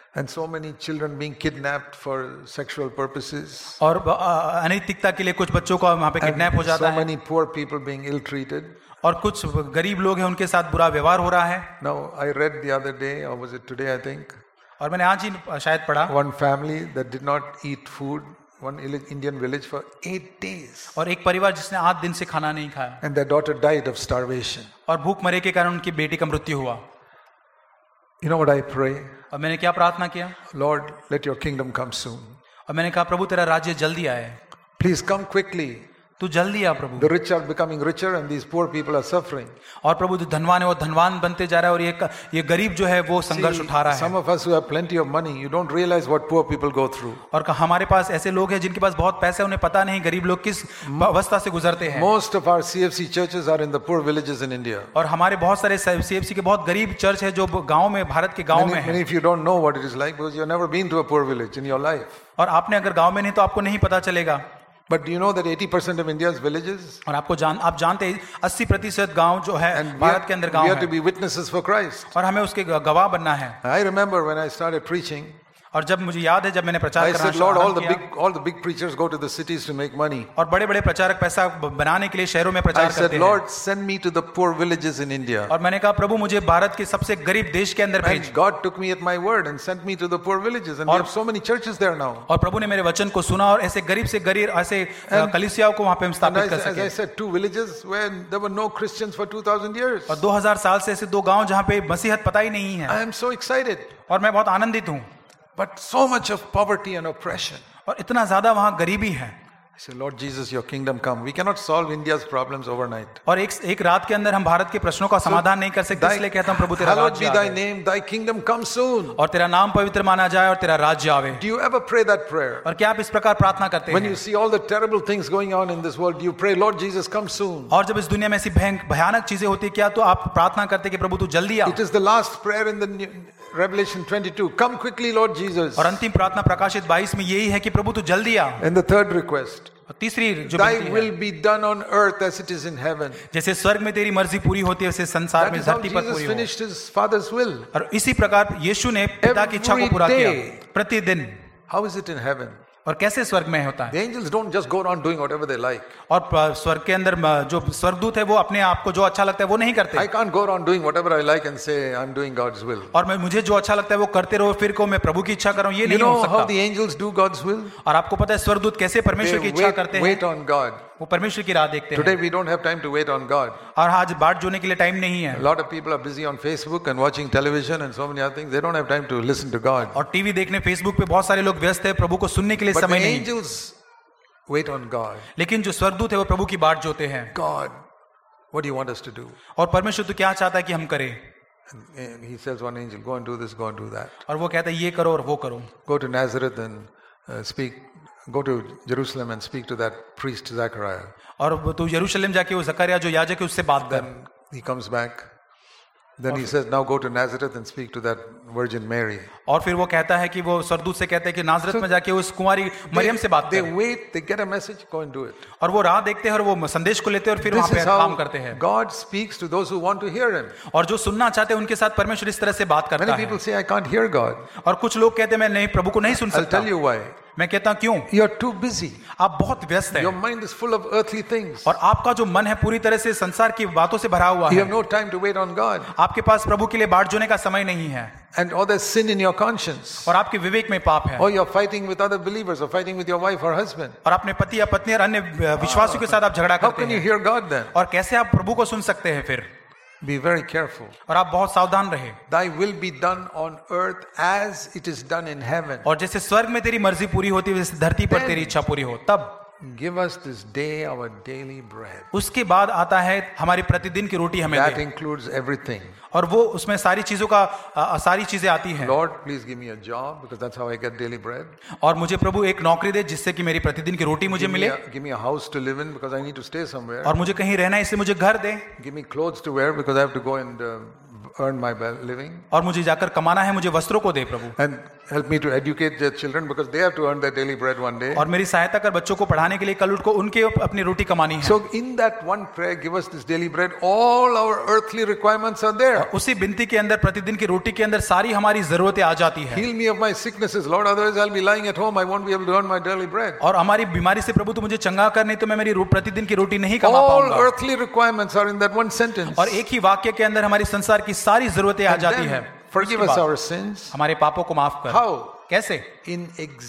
Speaker 1: And so many children being kidnapped for sexual purposes.
Speaker 2: और अ, अनैतिकता के लिए कुछ बच्चों को वहाँ पे किडनैप हो
Speaker 1: And
Speaker 2: जाता
Speaker 1: so
Speaker 2: है
Speaker 1: many poor people being ill-treated.
Speaker 2: और कुछ गरीब लोग हैं उनके साथ बुरा व्यवहार हो रहा है.
Speaker 1: Now, I read the other day, or was it today, I think,
Speaker 2: और मैंने आज ही शायद पढ़ा
Speaker 1: one family that did not eat food, one Indian village, for eight days.
Speaker 2: और एक परिवार जिसने आठ दिन से खाना नहीं खाया
Speaker 1: And their daughter died of starvation.
Speaker 2: और भूख मरे के कारण उनकी बेटी का मृत्यु हुआ.
Speaker 1: You know what I pray?
Speaker 2: और मैंने क्या प्रार्थना किया?
Speaker 1: Lord, let your kingdom come soon.
Speaker 2: और मैंने कहा प्रभु तेरा राज्य जल्दी आए.
Speaker 1: Please come quickly.
Speaker 2: तू जल्दी आ प्रभु.
Speaker 1: The rich are becoming richer and these poor people are suffering.
Speaker 2: और प्रभु जो धनवान है वो धनवान बनते जा रहा है और ये ये गरीब जो है वो संघर्ष उठा रहा है.
Speaker 1: Some of us who have plenty of money, you don't realize what poor people go through.
Speaker 2: और हमारे पास ऐसे लोग हैं जिनके पास बहुत पैसे, उन्हें पता नहीं गरीब लोग किस अवस्था से गुजरते हैं.
Speaker 1: Most of our C F C churches are in the poor villages in India.
Speaker 2: और हमारे बहुत सारे C F C के बहुत गरीब चर्च है जो गांव में, भारत के गांव में
Speaker 1: Many,
Speaker 2: है.
Speaker 1: many of you don't know what it is like because you have never been to a poor village in your life.
Speaker 2: और आपने अगर गांव में नहीं तो आपको नहीं पता चलेगा.
Speaker 1: But do you know that eighty percent of India's villages?
Speaker 2: और आपको जान आप जानते हैं अस्सी प्रतिशत गांव जो है
Speaker 1: And we
Speaker 2: भारत
Speaker 1: are,
Speaker 2: के अंदर
Speaker 1: we
Speaker 2: गांव
Speaker 1: are to
Speaker 2: है
Speaker 1: be witnesses for Christ.
Speaker 2: और हमें उसके गवाह बनना है.
Speaker 1: I remember when I started preaching,
Speaker 2: और जब मुझे याद है जब मैंने प्रचार
Speaker 1: I
Speaker 2: करना
Speaker 1: said, Lord, all
Speaker 2: शुरू
Speaker 1: the
Speaker 2: किया
Speaker 1: big all the big preachers go to the cities to make money.
Speaker 2: और बड़े बड़े प्रचारक पैसा बनाने के लिए शहरों में
Speaker 1: I
Speaker 2: प्रचार
Speaker 1: said,
Speaker 2: करते हैं.
Speaker 1: Lord, send me to the poor villages in India.
Speaker 2: और मैंने कहा प्रभु मुझे भारत के सबसे गरीब देश के अंदर भेज.
Speaker 1: And God took me at my word and sent me to the poor villages, and we
Speaker 2: और-
Speaker 1: have so many churches there now.
Speaker 2: और प्रभु ने मेरे वचन को सुना और ऐसे गरीब से गरीब ऐसे कलीसियाओं को वहां पे हम
Speaker 1: And
Speaker 2: स्थापित
Speaker 1: as,
Speaker 2: कर
Speaker 1: as I
Speaker 2: सके.
Speaker 1: said, two villages where there were no Christians for two thousand years.
Speaker 2: और दो हज़ार साल से ऐसे दो गांव जहां पे मसीहत पता ही नहीं है.
Speaker 1: I am so excited.
Speaker 2: और मैं बहुत आनंदित हूं.
Speaker 1: But so much of poverty and oppression.
Speaker 2: और इतना ज्यादा वहां गरीबी है.
Speaker 1: I said, Lord Jesus, your kingdom come. We cannot solve India's problems overnight.
Speaker 2: और एक एक रात के अंदर हम भारत के प्रश्नों का समाधान नहीं कर सकते.
Speaker 1: Thy-
Speaker 2: इसलिए कहता हूं प्रभु तेरा
Speaker 1: hallowed be
Speaker 2: राज्य
Speaker 1: thy
Speaker 2: आवे
Speaker 1: name, thy kingdom come soon.
Speaker 2: और तेरा नाम पवित्र माना जाए और तेरा राज्य आवे.
Speaker 1: Do you ever pray that prayer?
Speaker 2: और क्या आप इस प्रकार प्रार्थना करते
Speaker 1: When
Speaker 2: हैं?
Speaker 1: you see all the terrible things going on in this world, do you pray, Lord Jesus, come soon?
Speaker 2: और जब इस दुनिया में ऐसी भयंक भयानक चीजें होती है क्या तो आप प्रार्थना करते हैं कि प्रभु तू जल्दी आ.
Speaker 1: It is the last prayer in the New, Revelation twenty-two. Come quickly, Lord Jesus.
Speaker 2: और अंतिम प्रार्थना प्रकाशित बाईस में यही है कि प्रभु तू जल्दी आ.
Speaker 1: And the third request,
Speaker 2: और तीसरी जो
Speaker 1: thy
Speaker 2: विनती
Speaker 1: will
Speaker 2: है,
Speaker 1: be done on earth as it is in heaven.
Speaker 2: जैसे स्वर्ग में तेरी मर्जी पूरी होती है वैसे संसार
Speaker 1: That
Speaker 2: में
Speaker 1: is how
Speaker 2: धरती पर
Speaker 1: Jesus
Speaker 2: पूरी हो.
Speaker 1: finished his Father's will.
Speaker 2: और इसी प्रकार यीशु ने पिता की इच्छा को पूरा
Speaker 1: Every
Speaker 2: किया
Speaker 1: day.
Speaker 2: प्रतिदिन.
Speaker 1: How is it in heaven?
Speaker 2: और कैसे स्वर्ग में होता है?
Speaker 1: The angels don't just go around doing whatever they like.
Speaker 2: और प- स्वर्ग के अंदर म- जो स्वर्गदूत है वो अपने आप को जो अच्छा लगता है वो नहीं करते.
Speaker 1: I can't go around doing whatever I like and say I'm doing God's will.
Speaker 2: और मैं मुझे जो अच्छा लगता है वो करते रहो फिर को मैं प्रभु की इच्छा कर रहा हूँ, ये
Speaker 1: You
Speaker 2: नहीं हो
Speaker 1: know how
Speaker 2: सकता.
Speaker 1: the angels do God's will?
Speaker 2: और आपको पता है स्वर्गदूत कैसे परमेश्वर की
Speaker 1: They
Speaker 2: इच्छा करते
Speaker 1: wait,
Speaker 2: हैं?
Speaker 1: wait on God.
Speaker 2: वो परमेश्वर की राह देखते
Speaker 1: Today
Speaker 2: हैं.
Speaker 1: we don't have time to wait on God.
Speaker 2: और आज बाट जोने के लिए टाइम नहीं
Speaker 1: A
Speaker 2: है.
Speaker 1: lot of people are busy on Facebook and watching television and so many other things. They don't have time to listen to God.
Speaker 2: और टीवी देखने फेसबुक पे बहुत सारे लोग व्यस्त है, प्रभु को सुनने के लिए
Speaker 1: But the
Speaker 2: समय नहीं.
Speaker 1: angels wait on God.
Speaker 2: लेकिन जो स्वर्गदूत है वो प्रभु की बाट जोते हैं.
Speaker 1: God, what do you want us to do?
Speaker 2: और परमेश्वर तो क्या चाहता है कि हम करें?
Speaker 1: And he tells one angel, go and do this, go and do that.
Speaker 2: और वो कहता है ये करो और वो करो.
Speaker 1: Go to Nazareth and uh, speak. Go to Jerusalem and speak to that priest Zachariah.
Speaker 2: और वो तू यरूशलेम जाके वो जकरिया जो याजक है उससे बात कर.
Speaker 1: Then he comes back. Then he says, now go to Nazareth and speak to that Virgin Mary.
Speaker 2: और फिर वो कहता है कि वो स्वर्गदूत से कहता है कि नाजरत में जाके उस कुंवारी मरियम से बात
Speaker 1: They
Speaker 2: कर.
Speaker 1: wait, they get a message, go and do it.
Speaker 2: और वो राह देखते हैं और वो संदेश को लेते हैं और फिर वहां
Speaker 1: This
Speaker 2: पे
Speaker 1: is
Speaker 2: काम
Speaker 1: how
Speaker 2: करते हैं.
Speaker 1: God speaks to those who want to hear him.
Speaker 2: और जो सुनना चाहते हैं उनके साथ परमेश्वर इस तरह से बात करता
Speaker 1: Many
Speaker 2: है.
Speaker 1: people say, I can't hear God.
Speaker 2: और कुछ लोग कहते हैं मैं नहीं प्रभु को नहीं सुन
Speaker 1: I'll
Speaker 2: सकता.
Speaker 1: tell you why.
Speaker 2: मैं कहता हूं क्यों?
Speaker 1: You're too busy.
Speaker 2: आप बहुत व्यस्त
Speaker 1: Your
Speaker 2: हैं
Speaker 1: mind is full of earthly things.
Speaker 2: और आपका जो मन है पूरी तरह से संसार की बातों से भरा हुआ
Speaker 1: You
Speaker 2: है.
Speaker 1: have no time to wait on God.
Speaker 2: आपके पास प्रभु के लिए बाट जोने का समय नहीं है.
Speaker 1: And or there's sin in your conscience.
Speaker 2: और आपके विवेक में पाप है.
Speaker 1: Or you're fighting with other believers or fighting with your wife or husband.
Speaker 2: और अपने पति या पत्नी और अन्य विश्वासियों के साथ आप झगड़ा
Speaker 1: How
Speaker 2: करते
Speaker 1: can you
Speaker 2: हैं.
Speaker 1: hear God then?
Speaker 2: और कैसे आप प्रभु को सुन सकते हैं फिर?
Speaker 1: Be very careful.
Speaker 2: और आप बहुत सावधान रहे.
Speaker 1: Thy will be done on earth as it is done in heaven.
Speaker 2: और जैसे स्वर्ग में तेरी मर्जी पूरी होती है वैसे धरती पर तेरी इच्छा पूरी हो. तब
Speaker 1: Give us this day our daily bread.
Speaker 2: उसके बाद आता है हमारी प्रतिदिन की रोटी हमें
Speaker 1: That
Speaker 2: दे.
Speaker 1: includes everything.
Speaker 2: और वो उसमें सारी चीजों का आ, सारी चीजें आती हैं.
Speaker 1: Lord, please give me a job because that's how I get daily bread.
Speaker 2: और मुझे प्रभु एक नौकरी दे जिससे कि मेरी प्रतिदिन की रोटी मुझे
Speaker 1: Give me,
Speaker 2: मिले.
Speaker 1: a, give me a house to live in because I need to stay somewhere.
Speaker 2: और मुझे कहीं रहना है इसलिए मुझे घर दे.
Speaker 1: Give me clothes to wear because I have to go and uh, earn my living.
Speaker 2: और मुझे जाकर कमाना है, मुझे वस्त्रों को दे प्रभु.
Speaker 1: And help me to educate their children because they have to earn their daily bread one day.
Speaker 2: और मेरी सहायता कर बच्चों को पढ़ाने के लिए कल उठ को उनके अपनी रोटी कमानी है.
Speaker 1: So in that one prayer, give us this daily bread. All our earthly requirements are there.
Speaker 2: उसी विनती के अंदर प्रतिदिन की रोटी के अंदर सारी हमारी जरूरतें आ जाती है.
Speaker 1: Heal me of my sicknesses, Lord. Otherwise, I'll be lying at home. I won't be able to earn my daily bread.
Speaker 2: और हमारी बीमारी से प्रभु तू मुझे चंगा कर, नहीं तो मैं मेरी प्रतिदिन की रोटी नहीं कमा पाऊंगा.
Speaker 1: All earthly requirements are in that one sentence.
Speaker 2: और एक ही वाक्य के अंदर हमारी संसार की सारी जरूरतें आ जाती है.
Speaker 1: Forgive us our sins.
Speaker 2: हमारे पापों को माफ कर.
Speaker 1: How?
Speaker 2: कैसे?
Speaker 1: In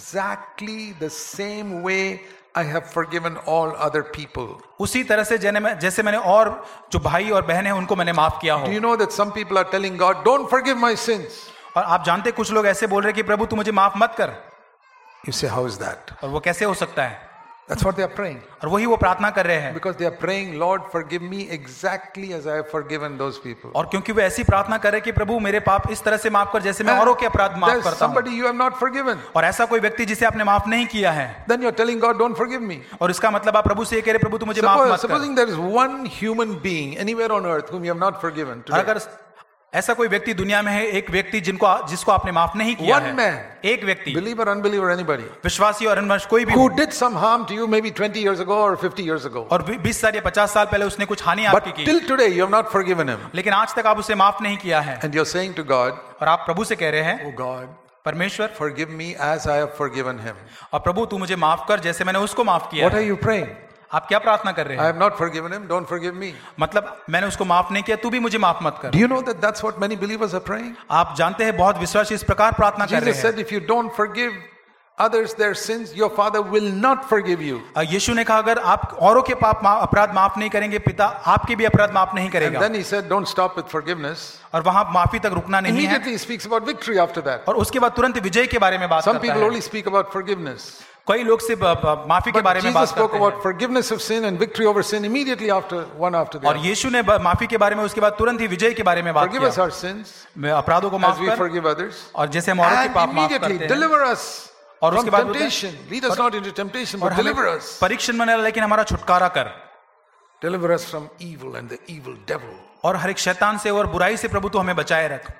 Speaker 1: exactly the same way I have forgiven all other people.
Speaker 2: उसी तरह से जैसे मैंने और जो भाई और बहन हैं उनको मैंने माफ किया हो.
Speaker 1: Do you know that some people are telling God, don't forgive my sins?
Speaker 2: और आप जानते कुछ लोग ऐसे बोल रहे कि प्रभु तू मुझे माफ मत कर.
Speaker 1: You say, how is that?
Speaker 2: और वो कैसे हो सकता है?
Speaker 1: That's what they are praying.
Speaker 2: और वही वो प्रार्थना कर रहे हैं.
Speaker 1: Because they are praying, Lord, forgive me exactly as I have forgiven those people.
Speaker 2: और क्योंकि वो ऐसी प्रार्थना कर रहे हैं कि प्रभु मेरे पाप इस तरह से माफ कर जैसे मैं औरों के अपराध माफ करता हूं.
Speaker 1: Somebody you have not forgiven.
Speaker 2: और ऐसा कोई व्यक्ति जिसे आपने माफ नहीं किया है.
Speaker 1: Then you are telling God, don't forgive me.
Speaker 2: और इसका मतलब आप प्रभु से ये कह रहे प्रभु तू मुझे माफ मत कर.
Speaker 1: Supposing there is one human being anywhere on earth whom you have not forgiven today.
Speaker 2: अगर ऐसा कोई व्यक्ति दुनिया में है, एक व्यक्ति जिनको जिसको आपने माफ नहीं किया
Speaker 1: One
Speaker 2: है.
Speaker 1: man,
Speaker 2: एक व्यक्ति,
Speaker 1: believer, unbeliever, anybody,
Speaker 2: विश्वासी और अविश्वासी कोई भी,
Speaker 1: who did some harm to you maybe twenty years ago or fifty years ago.
Speaker 2: और बीस साल या पचास साल पहले उसने कुछ हानि आपकी की.
Speaker 1: But till today you have not forgiven him.
Speaker 2: लेकिन आज तक आप उसे माफ नहीं किया है.
Speaker 1: And you're saying to God,
Speaker 2: और आप प्रभु से कह रहे हैं,
Speaker 1: oh God,
Speaker 2: परमेश्वर,
Speaker 1: forgive me as I have forgiven him.
Speaker 2: और प्रभु तू मुझे माफ कर जैसे मैंने उसको माफ किया.
Speaker 1: What are you praying?
Speaker 2: आप क्या प्रार्थना कर रहे हैं?
Speaker 1: I have not forgiven him, don't forgive me.
Speaker 2: मतलब मैंने उसको माफ नहीं किया, तू भी मुझे माफ मत कर.
Speaker 1: Do you know that that's what many believers are praying?
Speaker 2: आप जानते हैं बहुत विश्वासी इस प्रकार प्रार्थना कर रहे हैं.
Speaker 1: Jesus said, if you don't forgive others their sins, your Father will not forgive you.
Speaker 2: यीशु ने कहा अगर आप औरों के पाप अपराध माफ नहीं करेंगे, पिता आपके भी अपराध माफ नहीं करेगा.
Speaker 1: And then he said, don't stop with forgiveness.
Speaker 2: और वहां माफी तक रुकना नहीं है.
Speaker 1: Immediately he speaks about victory after that.
Speaker 2: और उसके बाद तुरंत विजय के बारे में बात करता है.
Speaker 1: Some people only speak about forgiveness.
Speaker 2: कई लोग से माफी के बारे में बात
Speaker 1: करते हैं. But Jesus spoke about forgiveness of sin and victory over sin immediately after one after the other.
Speaker 2: और यीशु ने माफी के बारे में उसके बाद तुरंत ही विजय के बारे में बात किया.
Speaker 1: Forgive us our sins.
Speaker 2: अपराधों को माफ कर.
Speaker 1: As we forgive others.
Speaker 2: और जैसे हम औरों के पाप माफ करते हैं.
Speaker 1: And immediately deliver us.
Speaker 2: और उसके बाद
Speaker 1: temptation. Lead us not into temptation, but deliver us.
Speaker 2: परीक्षण में न लेकिन हमारा छुटकारा कर.
Speaker 1: Deliver us from evil and the evil devil.
Speaker 2: और हर एक शैतान से और बुराई से प्रभु तू हमें बचाए रख.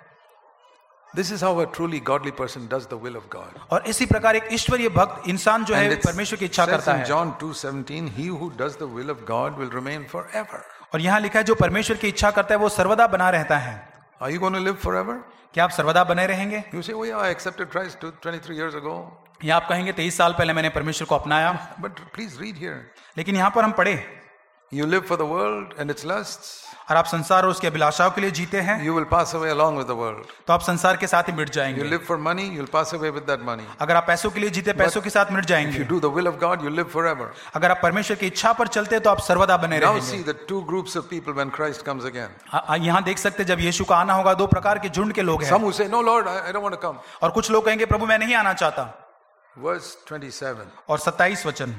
Speaker 1: This is how a truly godly person does the will of God.
Speaker 2: और इसी प्रकार एक ईश्वरीय भक्त इंसान जो है परमेश्वर की इच्छा करता है.
Speaker 1: John two seventeen, he who does the will of God will remain forever.
Speaker 2: और यहाँ लिखा है जो परमेश्वर की इच्छा करता है वो सर्वदा बना रहता है.
Speaker 1: Are you going to live forever?
Speaker 2: क्या आप सर्वदा बने रहेंगे?
Speaker 1: You say, oh yeah, I accepted Christ twenty-three years ago.
Speaker 2: या आप कहेंगे तेईस साल पहले मैंने परमेश्वर को अपनाया.
Speaker 1: But please read here.
Speaker 2: लेकिन यहाँ पर हम पढ़े.
Speaker 1: You live for the world and its lusts.
Speaker 2: और आप संसार और उसकी अभिलाषाओं के लिए जीते हैं.
Speaker 1: You will pass away along with the world.
Speaker 2: तो आप संसार के साथ ही मिट जाएंगे.
Speaker 1: You live for money, you'll pass away with that money.
Speaker 2: अगर आप पैसों के लिए जीते पैसों के साथ मिट जाएंगे.
Speaker 1: If you do the will of God, you live forever.
Speaker 2: अगर आप परमेश्वर की इच्छा पर चलते हैं तो आप सर्वदा बने रहेंगे.
Speaker 1: Now see the two groups of people when Christ comes again.
Speaker 2: यहाँ देख सकते जब यीशु का आना होगा दो प्रकार के झुंड के लोग हैं.
Speaker 1: Some who say, no Lord, I don't want to come.
Speaker 2: और कुछ लोग कहेंगे प्रभु मैं नहीं आना चाहता.
Speaker 1: Verse twenty-seven.
Speaker 2: और सत्ताईस वचन.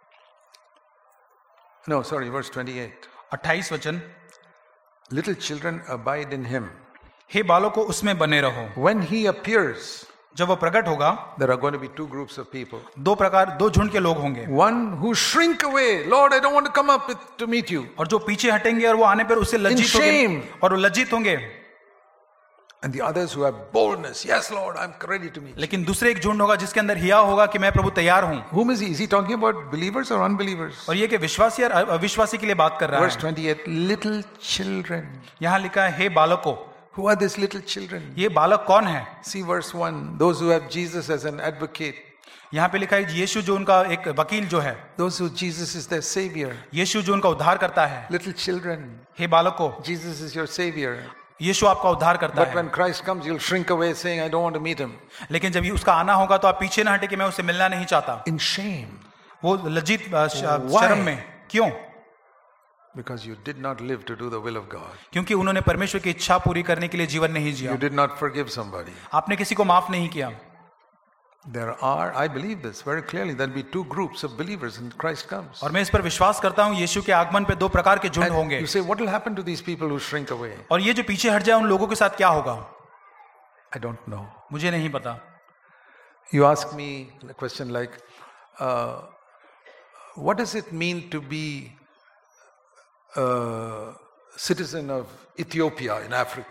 Speaker 1: No, sorry, verse twenty-eight.
Speaker 2: अट्ठाईस वचन.
Speaker 1: Little children abide in him.
Speaker 2: हे बालकों उसमें बने रहो.
Speaker 1: When he appears,
Speaker 2: जब वो प्रकट होगा,
Speaker 1: there are going to be two groups of people.
Speaker 2: दो प्रकार दो झुंड के लोग होंगे.
Speaker 1: One who shrink away, Lord, I don't want to come up with, to meet you.
Speaker 2: और जो पीछे हटेंगे और वो आने पर उससे लज्जित होंगे और वो लज्जित होंगे.
Speaker 1: And the others who have boldness, yes Lord, I'm ready to meet.
Speaker 2: लेकिन दूसरे एक झुंड होगा जिसके अंदर हिया होगा कि मैं प्रभु तैयार हूं.
Speaker 1: Whom is he? Is he talking about believers or unbelievers?
Speaker 2: और ये कि विश्वासी और अविश्वासी के लिए बात कर रहा है.
Speaker 1: Verse twenty-eight, little children.
Speaker 2: यहाँ लिखा है हे बालकों.
Speaker 1: Who are these little children?
Speaker 2: ये बालक कौन है?
Speaker 1: See verse one, those who have Jesus as an advocate.
Speaker 2: यहाँ पे लिखा है यीशु जो उनका एक वकील जो है.
Speaker 1: Those who Jesus is their savior.
Speaker 2: यीशु जो उनका उद्धार करता है.
Speaker 1: Little children.
Speaker 2: हे बालकों.
Speaker 1: Jesus is your savior.
Speaker 2: यीशु आपका उद्धार करता है.
Speaker 1: But when Christ comes, you'll shrink away, saying, "I don't want to meet him."
Speaker 2: लेकिन जब उसका आना होगा तो आप पीछे न हटे कि मैं उससे मिलना नहीं चाहता.
Speaker 1: In shame.
Speaker 2: वो लज्जित शर्म में. क्यों?
Speaker 1: Because you did not live to do the will of God.
Speaker 2: क्योंकि उन्होंने परमेश्वर की इच्छा पूरी करने के लिए जीवन नहीं जिया.
Speaker 1: You did not forgive somebody.
Speaker 2: आपने किसी को माफ नहीं किया.
Speaker 1: There are, I believe this very clearly, there'll be two groups of believers when Christ comes.
Speaker 2: और मैं इस पर विश्वास करता हूँ यीशु के आगमन पे दो प्रकार के झुंड होंगे.
Speaker 1: You say, what will happen to these people who shrink away?
Speaker 2: और ये जो पीछे हट जाए उन लोगों के साथ क्या होगा?
Speaker 1: I don't know.
Speaker 2: मुझे नहीं पता.
Speaker 1: You ask me a question like, uh, what does it mean to be a citizen of Ethiopia in Africa?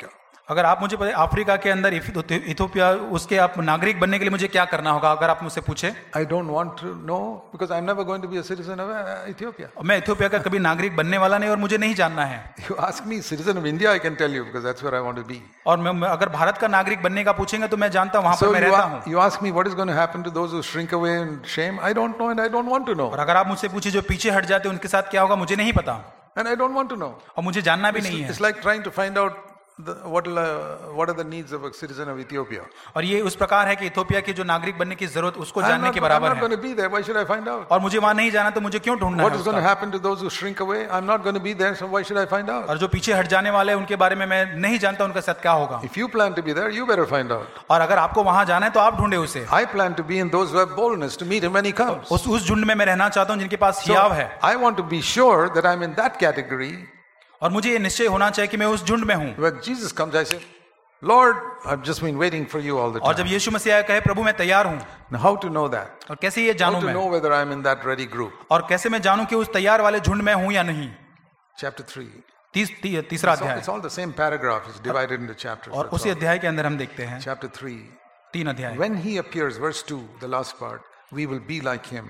Speaker 2: अगर आप मुझे अफ्रीका के अंदर इथियोपिया उसके आप नागरिक बनने के लिए मुझे क्या करना होगा, अगर आप मुझसे पूछे?
Speaker 1: I don't want to know because I'm never going to be a citizen of uh, Ethiopia.
Speaker 2: मैं इथियोपिया का कभी नागरिक बनने वाला नहीं और मुझे नहीं जानना है.
Speaker 1: You ask me citizen of India, I can tell you because that's where I want to be.
Speaker 2: और मैं, मैं अगर भारत का नागरिक बनने का पूछेंगे तो मैं जानता हूँ वहाँ
Speaker 1: so
Speaker 2: पर मैं रहता हूँ.
Speaker 1: You ask me what is going to happen to those who shrink away in shame? I don't know and I don't want to know.
Speaker 2: और अगर आप मुझसे पूछे जो पीछे हट जाते हैं उनके साथ क्या होगा, मुझे नहीं पता.
Speaker 1: And I don't want to know.
Speaker 2: और मुझे जानना भी नहीं है.
Speaker 1: It's like trying to find out The, what, uh, what are the needs of a citizen of Ethiopia?
Speaker 2: और ये उस प्रकार है कि इथियोपिया के जो नागरिक बनने की जरूरत उसको जानने के बराबर है.
Speaker 1: I'm not going to be there. Why should I find out?
Speaker 2: और मुझे वहाँ नहीं जाना तो मुझे क्यों ढूंढना है?
Speaker 1: What is going to happen to those who shrink away? I'm not going to be there, so why should I find out?
Speaker 2: और जो पीछे हट जाने वाले हैं उनके बारे में मैं नहीं जानता उनका साथ क्या होगा.
Speaker 1: If you plan to be there, you better find out.
Speaker 2: और अगर आपको वहाँ जाना है तो आप ढूंढे उसे.
Speaker 1: I plan to be in those who have boldness to meet him when he comes.
Speaker 2: उस उस झुंड में मैं रहना चाहता हूँ जिनके पास हियाव है.
Speaker 1: I want to be sure that I'm in that category.
Speaker 2: और मुझे ये निश्चय होना चाहिए कि मैं उस झुंड में हूँ.
Speaker 1: When Jesus comes, I say, Lord, I've just been waiting for you all the time.
Speaker 2: और जब यीशु मसीह कहे प्रभु मैं तैयार हूँ.
Speaker 1: Now how to know that?
Speaker 2: और कैसे ये जानूं
Speaker 1: मैं? How to know whether I'm in that ready group?
Speaker 2: और कैसे मैं जानूं कि उस तैयार वाले झुंड में हूँ या नहीं?
Speaker 1: Chapter three.
Speaker 2: तीस, ती, तीसरा अध्याय.
Speaker 1: It's all the same paragraph. It's divided into chapters.
Speaker 2: और उसी अध्याय के अंदर हम देखते हैं.
Speaker 1: Chapter three.
Speaker 2: तीन अध्याय.
Speaker 1: When he appears, verse two, the last part, we will be like him.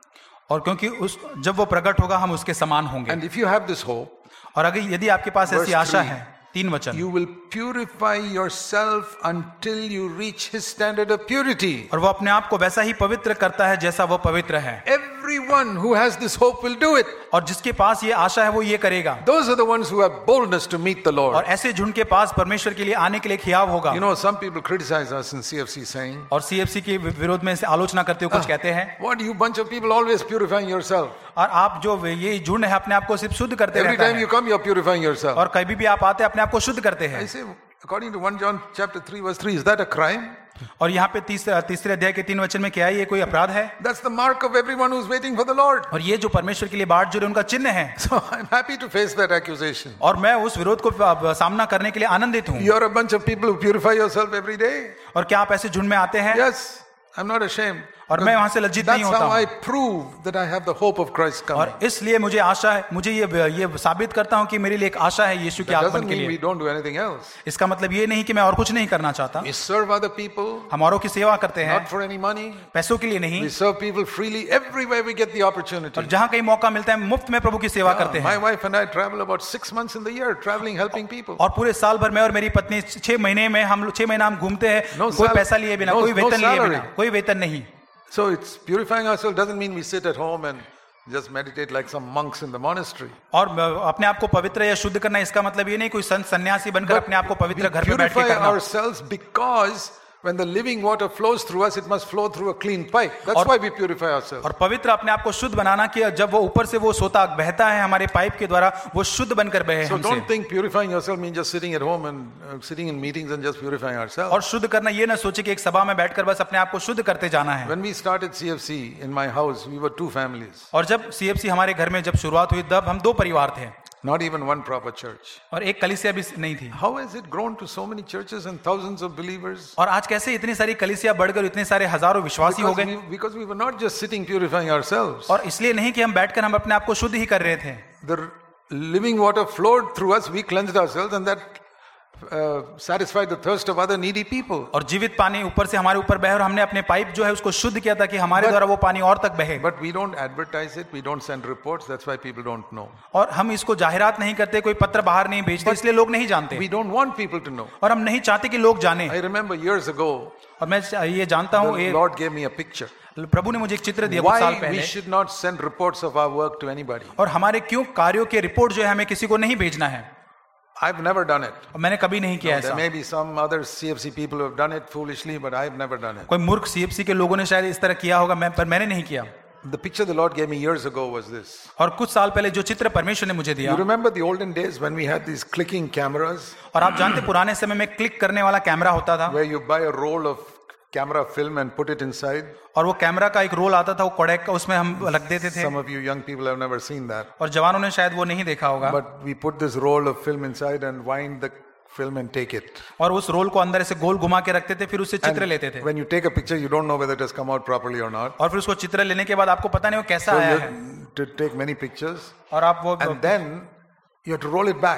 Speaker 2: और क्योंकि उस जब वो प्रकट होगा हम उसके समान होंगे.
Speaker 1: And if you have this hope,
Speaker 2: और अगर यदि आपके पास ऐसी आशा है, तीन वचन,
Speaker 1: you will purify yourself until you reach his standard of purity.
Speaker 2: और वो अपने आप को वैसा ही पवित्र करता है जैसा वो पवित्र है.
Speaker 1: Everyone who has this hope will do it.
Speaker 2: और जिसके पास ये आशा है वो ये करेगा.
Speaker 1: Those are the ones who have boldness to meet the Lord.
Speaker 2: और ऐसे झुंड के पास परमेश्वर के लिए आने के लिए हियाव होगा.
Speaker 1: You know, some people criticize us in C F C saying,
Speaker 2: और C F C के विरोध में से आलोचना करते हुए कुछ कहते हैं,
Speaker 1: what you bunch of people always purifying yourself.
Speaker 2: और आप जो ये झुंड है अपने आप को सिर्फ शुद्ध करते रहते हैं.
Speaker 1: Every time you come, you are purifying yourself.
Speaker 2: और कभी भी आप आते अपने आप को शुद्ध करते हैं.
Speaker 1: I say, according to First John chapter three verse three, is that a crime?
Speaker 2: और यहाँ पे तीसरे तीसरे अध्याय के तीन वचन में क्या है, ये कोई अपराध है?
Speaker 1: That's the mark of everyone who's waiting for the Lord.
Speaker 2: और ये जो परमेश्वर के लिए बाट जोड़े उनका चिन्ह है.
Speaker 1: So I'm happy to face that accusation.
Speaker 2: और मैं उस विरोध को सामना करने के लिए आनंदित हूँ.
Speaker 1: You're a bunch of people who purify yourself every day.
Speaker 2: और क्या आप ऐसे झुंड में आते हैं?
Speaker 1: Yes, I'm not ashamed.
Speaker 2: और मैं वहां से लज्जित नहीं होता
Speaker 1: हूं. That's how
Speaker 2: हूं.
Speaker 1: I prove that I have the hope of Christ coming.
Speaker 2: और इसलिए मुझे आशा है, मुझे ये ये साबित करता हूं कि मेरे लिए एक आशा है यीशु के आगमन के लिए.
Speaker 1: We don't do anything else.
Speaker 2: इसका मतलब ये नहीं कि मैं और कुछ नहीं करना चाहता.
Speaker 1: We serve other people.
Speaker 2: हम औरों की सेवा करते हैं.
Speaker 1: Not for any money.
Speaker 2: पैसों के लिए नहीं.
Speaker 1: We serve people freely everywhere we get the opportunity.
Speaker 2: और जहां कहीं मौका मिलता है मुफ्त में प्रभु की सेवा
Speaker 1: yeah,
Speaker 2: करते हैं.
Speaker 1: My wife and I travel about six months in the year, traveling, helping people.
Speaker 2: और पूरे साल भर मैं और मेरी पत्नी छह महीने में हम छह महीना हम घूमते हैं.
Speaker 1: No
Speaker 2: कोई पैसा लिए बिना,
Speaker 1: no,
Speaker 2: कोई वेतन
Speaker 1: no
Speaker 2: लिए बिना, कोई वेतन नहीं.
Speaker 1: So it's purifying ourselves doesn't mean we sit at home and just meditate like some monks in the monastery.
Speaker 2: और अपने आप को पवित्र या शुद्ध करना इसका मतलब ये नहीं कोई संत सन्यासी बनकर अपने आप को पवित्र घर पे बैठ के करना.
Speaker 1: We purify ourselves because when the living water flows through us, it must flow through a clean pipe. That's why we purify ourselves.
Speaker 2: और पवित्र अपने आप को शुद्ध बनाना कि जब वो ऊपर से वो सोता बहता है हमारे पाइप के द्वारा वो शुद्ध बनकर बहे हमसे.
Speaker 1: So don't think purifying yourself means just sitting at home and uh, sitting in meetings and just purifying ourselves.
Speaker 2: और शुद्ध करना ये ना सोचे कि एक सभा में बैठकर बस अपने आप को शुद्ध करते जाना है.
Speaker 1: When we started C F C in my house, we were two families.
Speaker 2: और जब C F C हमारे घर में जब शुरुआत हुई तब हम दो परिवार थे.
Speaker 1: Not even one proper church.
Speaker 2: और एक कलीसिया भी नहीं थी.
Speaker 1: How has it grown to so many churches and thousands of believers?
Speaker 2: और आज कैसे इतनी सारी कलीसिया बढ़कर इतने सारे हजारों विश्वासी हो गए?
Speaker 1: Because we were not just sitting purifying ourselves.
Speaker 2: और इसलिए नहीं कि हम बैठकर हम अपने आप को शुद्ध ही कर रहे थे.
Speaker 1: The living water flowed through us. We cleansed ourselves, and that uh, satisfied the thirst of other needy people.
Speaker 2: और जीवित पानी ऊपर से हमारे ऊपर बहे और हमने अपने पाइप जो है उसको शुद्ध किया ताकि हमारे द्वारा वो पानी और तक बहे.
Speaker 1: But we don't advertise it. We don't send reports. That's why people don't know.
Speaker 2: और हम इसको जाहिरात नहीं करते, कोई पत्र बाहर नहीं भेजते, इसलिए लोग नहीं जानते.
Speaker 1: We don't want people to know.
Speaker 2: और हम नहीं चाहते कि लोग जाने.
Speaker 1: I remember years ago.
Speaker 2: और मैं ये जानता हूँ,
Speaker 1: the Lord gave me a picture.
Speaker 2: प्रभु ने मुझे एक चित्र दिया कुछ साल पहले.
Speaker 1: Why we should not send reports of our work to anybody.
Speaker 2: और हमारे क्यों कार्यों के रिपोर्ट जो है हमें किसी को नहीं भेजना है.
Speaker 1: I've never done it.
Speaker 2: मैंने कभी नहीं किया ऐसा.
Speaker 1: There may be some other C F C people who have done it foolishly, but I've never done it.
Speaker 2: कोई मूर्ख C F C के लोगों ने शायद इस तरह किया होगा, मैं पर मैंने नहीं किया.
Speaker 1: The picture the Lord gave me years ago was this.
Speaker 2: और कुछ साल पहले जो चित्र परमेश्वर ने मुझे दिया.
Speaker 1: You remember the olden days when we had these clicking cameras?
Speaker 2: और आप जानते पुराने समय में क्लिक करने वाला कैमरा होता था.
Speaker 1: Where you buy a roll of camera film and put it inside.
Speaker 2: और वो कैमरा का एक रोल आता था, वो कोडेक का, उसमें हम रख देते थे.
Speaker 1: Some of you young people have never seen that.
Speaker 2: और जवानों ने शायद वो नहीं देखा होगा.
Speaker 1: But we put this roll of film inside and wind the film and take it.
Speaker 2: और उस रोल को अंदर ऐसे गोल घुमा के रखते थे, फिर उससे चित्र लेते थे.
Speaker 1: When you take a picture, you don't know whether it has come out properly or not.
Speaker 2: और फिर उसको चित्र लेने के बाद आपको पता नहीं वो कैसा
Speaker 1: so
Speaker 2: आया
Speaker 1: you
Speaker 2: है.
Speaker 1: To take many pictures.
Speaker 2: और आप वो
Speaker 1: and then you have to roll it back.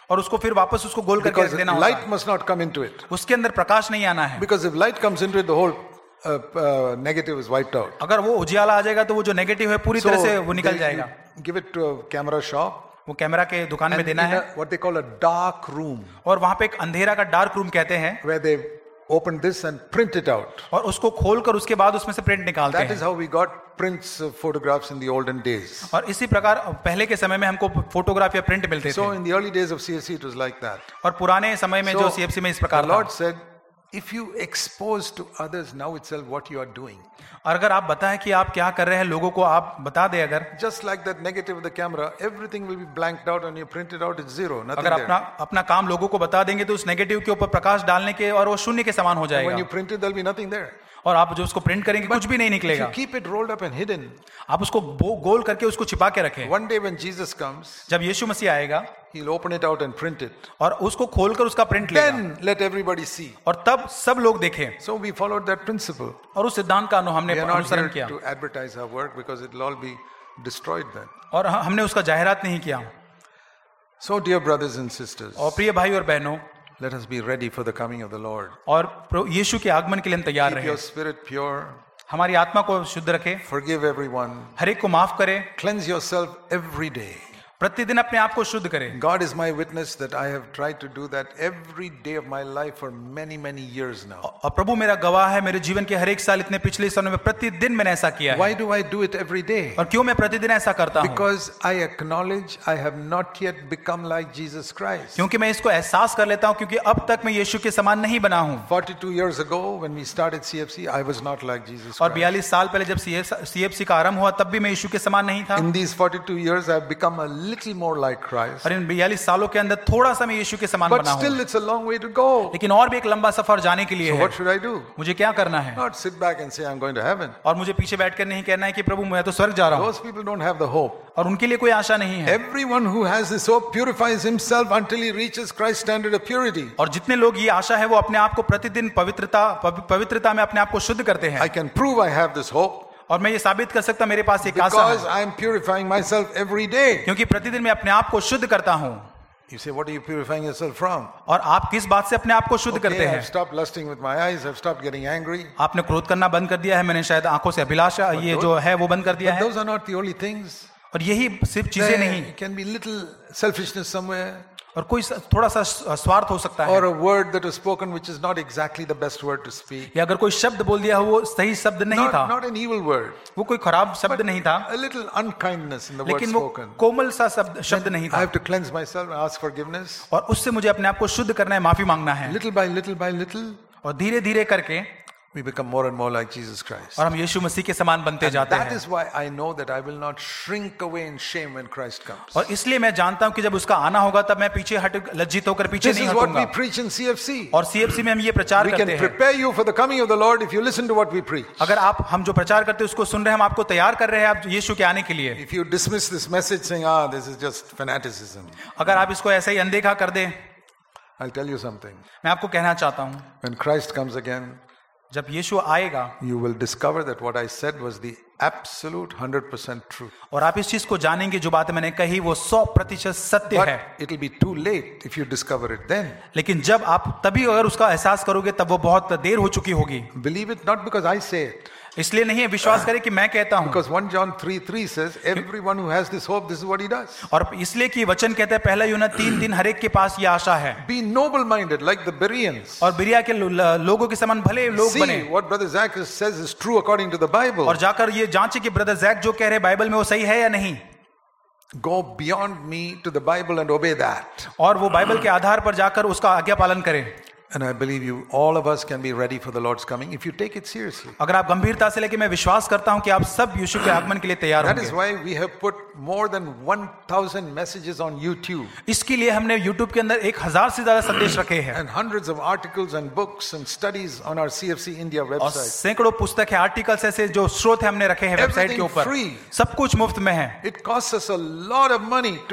Speaker 2: और उसको फिर वापस उसको गोल करके रख
Speaker 1: Because
Speaker 2: देना होता
Speaker 1: light
Speaker 2: है।
Speaker 1: must not come into it.
Speaker 2: उसके अंदर प्रकाश नहीं आना है।
Speaker 1: Because if light comes into it, the whole uh, uh, negative is wiped out.
Speaker 2: अगर वो उजियाला आ जाएगा तो वो जो नेगेटिव है पूरी तरह से वो निकल
Speaker 1: they-
Speaker 2: जाएगा।
Speaker 1: you give it to a camera shop.
Speaker 2: वो कैमरा के दुकान में
Speaker 1: And
Speaker 2: देना
Speaker 1: in
Speaker 2: है
Speaker 1: a, what they call a dark room,
Speaker 2: और वहां पे एक अंधेरा का डार्क रूम कहते हैं
Speaker 1: where they open this and print it out.
Speaker 2: और उसको खोलकर उसके बाद उसमें से प्रिंट निकालते
Speaker 1: That is
Speaker 2: हैं।
Speaker 1: how we got prints of photographs in the olden days.
Speaker 2: और इसी प्रकार पहले के समय में हमको फोटोग्राफ या प्रिंट मिलते
Speaker 1: So
Speaker 2: थे
Speaker 1: in the early days of C F C, it was like that.
Speaker 2: और पुराने समय में
Speaker 1: So
Speaker 2: जो सीएफसी में इस
Speaker 1: the
Speaker 2: प्रकार था।
Speaker 1: Lord said, if you expose to others now itself what you are doing,
Speaker 2: और अगर आप बताएं कि आप क्या कर रहे हैं, लोगों को आप बता दें, अगर
Speaker 1: just like that negative of the camera, everything will be blanked out and you print it out, it's zero, nothing
Speaker 2: अगर अपना
Speaker 1: there.
Speaker 2: अपना काम लोगों को बता देंगे तो उस नेगेटिव के ऊपर प्रकाश डालने के और वो शून्य के समान हो
Speaker 1: When you
Speaker 2: जाएगा
Speaker 1: print it, there'll be nothing there.
Speaker 2: और आप जो उसको प्रिंट करेंगे कुछ भी नहीं
Speaker 1: If
Speaker 2: निकलेगा।
Speaker 1: you keep it rolled up and hidden,
Speaker 2: आप उसको बो- गोल करके उसको छिपा के रखें।
Speaker 1: one day when Jesus comes,
Speaker 2: जब यीशु मसीह आएगा
Speaker 1: he'll open it out and print it.
Speaker 2: और उसको खोलकर उसका प्रिंट लेगा
Speaker 1: Then let everybody see.
Speaker 2: और तब सब लोग देखें।
Speaker 1: So we followed that principle.
Speaker 2: और उस सिद्धांत का अनु हमने
Speaker 1: We are not
Speaker 2: अनुसरण
Speaker 1: here
Speaker 2: किया
Speaker 1: to advertise our work because it'll all be destroyed then.
Speaker 2: और ह- हमने उसका जाहिरात नहीं किया।
Speaker 1: So dear brothers and sisters,
Speaker 2: और प्रिय भाई और बहनों,
Speaker 1: let us be ready for the coming of the Lord.
Speaker 2: और प्रभु यीशु के आगमन के लिए हम तैयार
Speaker 1: Keep
Speaker 2: रहे,
Speaker 1: your spirit pure.
Speaker 2: हमारी आत्मा को शुद्ध रखें,
Speaker 1: Forgive everyone.
Speaker 2: हर एक को माफ करें,
Speaker 1: Cleanse yourself every day.
Speaker 2: प्रतिदिन अपने आप को शुद्ध करें।
Speaker 1: God is my witness that I have tried to do that every day of my life for many, many years now.
Speaker 2: और प्रभु मेरा गवाह है, मेरे जीवन के हर एक साल इतने पिछले समय में प्रतिदिन मैंने ऐसा किया है।
Speaker 1: Why do I do it every day?
Speaker 2: और क्यों मैं प्रतिदिन ऐसा करता हूँ?
Speaker 1: Because I acknowledge I have not yet become like Jesus Christ.
Speaker 2: क्योंकि मैं इसको एहसास कर लेता हूँ क्योंकि अब तक मैं यीशु के समान नहीं बना हूँ।
Speaker 1: forty-two years ago when we started C F C, I was not like Jesus
Speaker 2: और
Speaker 1: Christ.
Speaker 2: बयालीस साल पहले जब सीएफसी का आरंभ हुआ तब भी मैं यीशु के समान नहीं था।
Speaker 1: In these forty-two years, I have become a little more like Christ.
Speaker 2: और इन बयालीस सालों के अंदर थोड़ा सा मैं यीशु के समान
Speaker 1: But
Speaker 2: बना हूँ,
Speaker 1: still, it's a long way to go.
Speaker 2: लेकिन और भी एक लंबा सफर जाने के लिए
Speaker 1: So
Speaker 2: है।
Speaker 1: what should I do?
Speaker 2: मुझे क्या करना है?
Speaker 1: Not sit back and say I'm going to heaven.
Speaker 2: और मुझे पीछे बैठकर नहीं कहना है कि प्रभु मैं तो स्वर्ग जा रहा हूँ,
Speaker 1: Those people don't have the hope.
Speaker 2: और उनके लिए कोई आशा नहीं है।
Speaker 1: Everyone who has this hope purifies himself until he reaches Christ's standard of purity.
Speaker 2: और जितने लोग ये आशा है वो अपने आप को प्रतिदिन पवित्रता पवि- पवित्रता में अपने आप को शुद्ध करते हैं।
Speaker 1: I can prove I have this hope
Speaker 2: और मैं ये साबित कर सकता मेरे पास एक आशा
Speaker 1: because
Speaker 2: है
Speaker 1: I am purifying myself every day.
Speaker 2: क्योंकि प्रतिदिन मैं अपने आप को शुद्ध करता हूँ।
Speaker 1: You say, what are you purifying yourself from?
Speaker 2: और आप किस बात से अपने आप को शुद्ध करते
Speaker 1: Okay,
Speaker 2: हैं?
Speaker 1: I've stopped lusting with my eyes. I've stopped getting angry.
Speaker 2: आपने क्रोध करना बंद कर दिया है, मैंने शायद आंखों से अभिलाषा ये जो है वो बंद कर दिया
Speaker 1: But
Speaker 2: है।
Speaker 1: those are not the only things.
Speaker 2: और यही सिर्फ चीजें नहीं,
Speaker 1: There can be little selfishness somewhere,
Speaker 2: और कोई स- थोड़ा सा स्वार्थ हो सकता है,
Speaker 1: or a word that was spoken which is not exactly the best word to speak.
Speaker 2: या अगर कोई शब्द बोल दिया हो वो सही शब्द नहीं
Speaker 1: Not,
Speaker 2: था,
Speaker 1: not an evil word,
Speaker 2: वो कोई खराब शब्द नहीं था,
Speaker 1: a little unkindness in the word
Speaker 2: लेकिन वो
Speaker 1: spoken.
Speaker 2: कोमल सा शब्द शब्द नहीं
Speaker 1: I
Speaker 2: था,
Speaker 1: have to cleanse myself and ask forgiveness.
Speaker 2: और उससे मुझे अपने आप को शुद्ध करना है, माफी मांगना है,
Speaker 1: Little by little by little,
Speaker 2: और धीरे धीरे करके
Speaker 1: we become more and more like Jesus Christ.
Speaker 2: और हम यीशु मसीह के समान बनते
Speaker 1: And
Speaker 2: जाते
Speaker 1: that
Speaker 2: हैं।
Speaker 1: is why I know that I will not shrink away in shame when Christ comes.
Speaker 2: और इसलिए मैं जानता हूं कि जब उसका आना होगा तब मैं पीछे हट लज्जित होकर पीछे
Speaker 1: This
Speaker 2: नहीं
Speaker 1: is what we
Speaker 2: हटूंगा।
Speaker 1: preach in C F C.
Speaker 2: और सीएफसी में हम ये प्रचार
Speaker 1: We
Speaker 2: करते
Speaker 1: can
Speaker 2: हैं।
Speaker 1: prepare you for the coming of the Lord if you listen to what we preach.
Speaker 2: अगर आप हम जो प्रचार करते हैं उसको सुन रहे हैं, हम आपको तैयार कर रहे हैं आप यीशु के आने के लिए।
Speaker 1: If you dismiss this message saying, ah, this is just fanaticism,
Speaker 2: अगर आप इसको ऐसे ही अनदेखा कर दें,
Speaker 1: I'll tell you something.
Speaker 2: मैं आपको कहना चाहता हूं,
Speaker 1: When Christ comes again,
Speaker 2: जब यीशु आएगा
Speaker 1: you will discover that what I said was the absolute one hundred percent truth.
Speaker 2: और आप इस चीज को जानेंगे, जो बात मैंने कही वो सौ प्रतिशत सत्य
Speaker 1: But
Speaker 2: है।
Speaker 1: it'll be too late if you discover it then.
Speaker 2: लेकिन जब आप तभी अगर उसका एहसास करोगे तब वो बहुत देर हो चुकी होगी।
Speaker 1: Believe it not because I say it.
Speaker 2: इसलिए नहीं है विश्वास करें कि मैं कहता हूं,
Speaker 1: Because First John three three says, everyone who has this hope, this is what he does.
Speaker 2: और इसलिए कि वचन कहता है पहला यूहन्ना तीन दिन हर एक के पास ये आशा है,
Speaker 1: Be noble-minded like the Bereans.
Speaker 2: और बिरिया के लो- ल- लोगों के समान भले लोग बने,
Speaker 1: See what Brother Zach says is true according to the Bible.
Speaker 2: और जाकर ये जांचे कि ब्रदर जैक जो कह रहे बाइबल में वो सही है या नहीं,
Speaker 1: Go beyond me to the Bible and obey that.
Speaker 2: और वो बाइबल के आधार पर जाकर उसका आज्ञा पालन करें।
Speaker 1: And I believe you, all of us can be ready for the Lord's coming if you take it seriously.
Speaker 2: अगर आप गंभीरता से लेके, मैं विश्वास करता हूं कि आप सब यीशु के आगमन के लिए तैयार
Speaker 1: That is
Speaker 2: होंगे।
Speaker 1: why we have put more than one thousand messages on YouTube
Speaker 2: इसके लिए हमने YouTube के अंदर एक हजार से ज्यादा संदेश रखे हैं,
Speaker 1: and hundreds of articles and books and studies on our C F C India
Speaker 2: और
Speaker 1: website.
Speaker 2: सैकड़ों पुस्तक है, आर्टिकल्स ऐसे जो स्रोत है हमने रखे हैं वेबसाइट के
Speaker 1: Everything
Speaker 2: ऊपर,
Speaker 1: free.
Speaker 2: सब कुछ मुफ्त में है।
Speaker 1: It costs us a lot of money to
Speaker 2: और-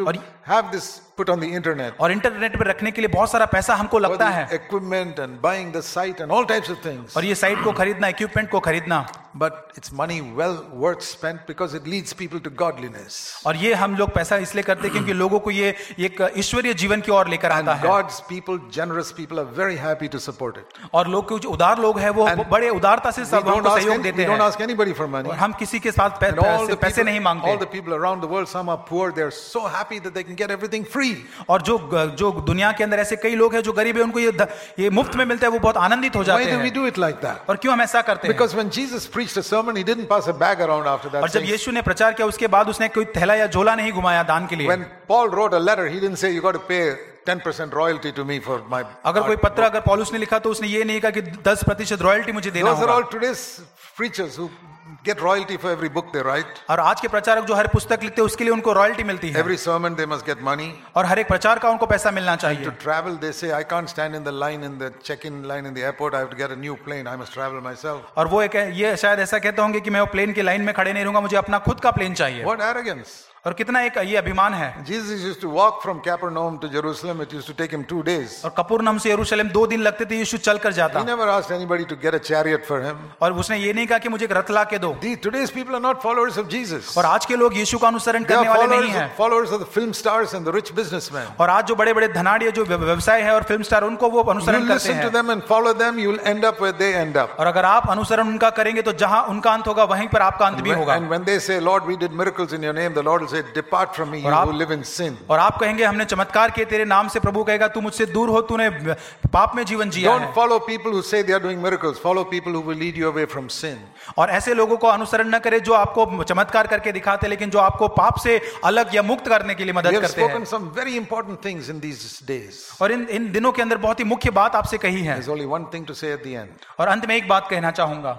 Speaker 1: have this put on the internet.
Speaker 2: और इंटरनेट पे रखने के लिए बहुत सारा पैसा हमको
Speaker 1: For
Speaker 2: लगता
Speaker 1: the
Speaker 2: है,
Speaker 1: equipment and buying the site and all types of things.
Speaker 2: और ये साइट को खरीदना, इक्विपमेंट को खरीदना,
Speaker 1: But it's money well worth spent because it leads people to godliness.
Speaker 2: और ये हम लोग पैसा इसलिए करते हैं क्योंकि लोगों को ये एक ईश्वरीय जीवन की ओर लेकर
Speaker 1: And
Speaker 2: आता है,
Speaker 1: God's people, generous people, are very happy to support it.
Speaker 2: और लोग जो उदार लोग हैं वो
Speaker 1: And
Speaker 2: बड़े उदारता से
Speaker 1: We
Speaker 2: सब
Speaker 1: don't
Speaker 2: हमको
Speaker 1: ask,
Speaker 2: सहयोग
Speaker 1: any, we
Speaker 2: देते
Speaker 1: don't
Speaker 2: हैं,
Speaker 1: ask anybody for money.
Speaker 2: और हम किसी के साथ पै-
Speaker 1: And all the
Speaker 2: पैसे पैसे नहीं
Speaker 1: people, all
Speaker 2: मांगते,
Speaker 1: the people around the world, some are poor, they're so happy that they can get everything free.
Speaker 2: और जो जो दुनिया के अंदर ऐसे कई लोग हैं जो गरीब है, उनको ये ध- ये मुफ्त में मिलता है, वो बहुत आनंदित हो
Speaker 1: Why
Speaker 2: जाते
Speaker 1: do we
Speaker 2: हैं।
Speaker 1: do it like that?
Speaker 2: और क्यों हम ऐसा करते हैं?
Speaker 1: Because when Jesus preached a sermon, he didn't pass a bag around after that.
Speaker 2: और जब
Speaker 1: saying-
Speaker 2: यीशु ने प्रचार किया उसके बाद उसने कोई थैला या झोला नहीं घुमाया दान के लिए।
Speaker 1: When Paul wrote a letter, he didn't say you got to pay ten percent royalty to me for my.
Speaker 2: अगर कोई
Speaker 1: art
Speaker 2: पत्र
Speaker 1: book."
Speaker 2: अगर पौलुस ने लिखा तो उसने ये नहीं कहा कि दस प्रतिशत रॉयल्टी मुझे देना
Speaker 1: Those are all
Speaker 2: होगा।
Speaker 1: today's preachers who get royalty for every book they write.
Speaker 2: और आज के प्रचारक जो हर पुस्तक लिखते हैं उसके लिए उनको रॉयल्टी मिलती है,
Speaker 1: Every sermon they must get money.
Speaker 2: और हर एक प्रचार का उनको पैसा मिलना
Speaker 1: To
Speaker 2: चाहिए।
Speaker 1: travel, they say I can't stand in the line in the check-in line in the airport. I have to get a new plane. I must travel myself.
Speaker 2: और वो एक ये शायद ऐसा कहते होंगे कि मैं वो प्लेन की लाइन में खड़े नहीं रहूंगा, मुझे अपना खुद का प्लेन चाहिए।
Speaker 1: What arrogance!
Speaker 2: और कितना एक ये अभिमान है।
Speaker 1: Jesus used to walk from Capernaum to Jerusalem. It used to take him two days.
Speaker 2: और कपूरनहम से यरूशलेम दो दिन लगते थे, यीशु चल कर जाता,
Speaker 1: He never asked anybody to get a chariot for him.
Speaker 2: और उसने ये नहीं कहा कि मुझे एक रथ ला के दो।
Speaker 1: These, today's people are not followers of Jesus.
Speaker 2: और आज के लोग यीशु का अनुसरण
Speaker 1: They are
Speaker 2: करने वाले
Speaker 1: followers
Speaker 2: नहीं
Speaker 1: of,
Speaker 2: हैं,
Speaker 1: followers of the film stars and the rich businessmen.
Speaker 2: और आज जो बड़े बड़े धनाढ़ी जो व्यवसाय है और फिल्म स्टार, उनको वो
Speaker 1: You
Speaker 2: अनुसरण करते
Speaker 1: listen to
Speaker 2: हैं,
Speaker 1: them and follow them, you'll end up where they end up.
Speaker 2: और अगर आप अनुसरण उनका करेंगे तो जहां उनका अंत होगा वहीं पर आपका अंत भी होगा।
Speaker 1: And when they say, Lord, we did miracles in your name, the Lord will say, depart from me, you
Speaker 2: और आप-
Speaker 1: who live in sin.
Speaker 2: और आप कहेंगे हमने चमत्कार किए तेरे नाम से, प्रभु कहेगा तू मुझसे दूर हो, तूने पाप में जीवन जिया
Speaker 1: Don't
Speaker 2: है।
Speaker 1: follow people who say they are doing miracles. Follow people who will lead you away from sin.
Speaker 2: और ऐसे लोगों को अनुसरण न करे जो आपको चमत्कार करके दिखाते लेकिन जो आपको पाप से अलग या मुक्त करने के लिए
Speaker 1: We
Speaker 2: मदद
Speaker 1: have
Speaker 2: करते हैं।
Speaker 1: spoken some very important things in these days.
Speaker 2: और इन इन दिनों के अंदर बहुत ही मुख्य बात आपसे कही है,
Speaker 1: There's only one thing to say at the end.
Speaker 2: और अंत में एक बात कहना चाहूंगा,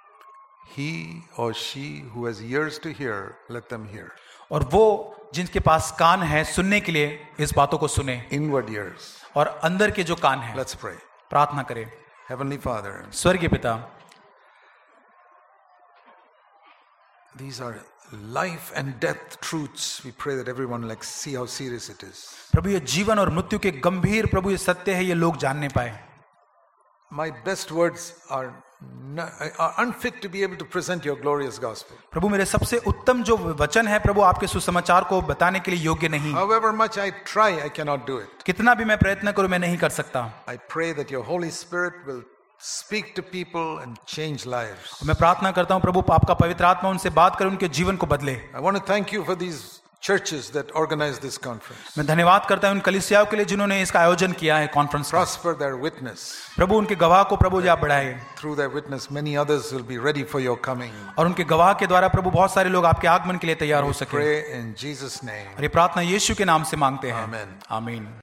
Speaker 1: He or she who has ears to hear, let them hear.
Speaker 2: और वो जिनके पास कान है सुनने के लिए इस बातों को सुने,
Speaker 1: Inward ears.
Speaker 2: और अंदर के जो कान है
Speaker 1: Let's pray.
Speaker 2: प्रार्थना करें।
Speaker 1: Heavenly Father,
Speaker 2: स्वर्गीय पिता,
Speaker 1: these are life and death truths. We pray that everyone like see how serious it is.
Speaker 2: प्रभु ये जीवन और मृत्यु के गंभीर प्रभु ये सत्य है, ये लोग जानने पाए।
Speaker 1: My best words are, not, are unfit to be able to present your glorious gospel.
Speaker 2: प्रभु मेरे सबसे उत्तम जो वचन है प्रभु आपके सुसमाचार को बताने के लिए योग्य नहीं।
Speaker 1: However much I try, I cannot do it.
Speaker 2: कितना भी मैं प्रयत्न करूं मैं नहीं कर सकता।
Speaker 1: I pray that your Holy Spirit will speak to people and change lives.
Speaker 2: मैं प्रार्थना करता हूं प्रभु आपका पवित्र आत्मा उनसे बात करे, उनके जीवन को बदले।
Speaker 1: I want to thank you for these churches that organize this conference.
Speaker 2: मैं धन्यवाद करता हूं उन कलीसियाओं के लिए जिन्होंने इसका आयोजन किया है कॉन्फ्रेंस का।
Speaker 1: Prosper their witness.
Speaker 2: प्रभु उनके गवाह को प्रभु आप बढ़ाए,
Speaker 1: Through their witness, many others will be ready for your coming.
Speaker 2: और उनके गवाह के द्वारा प्रभु बहुत सारे लोग आपके आगमन के लिए तैयार हो सके।
Speaker 1: Pray in Jesus' name.
Speaker 2: और ये प्रार्थना यीशु के नाम से मांगते हैं,
Speaker 1: Amen.
Speaker 2: आमीन।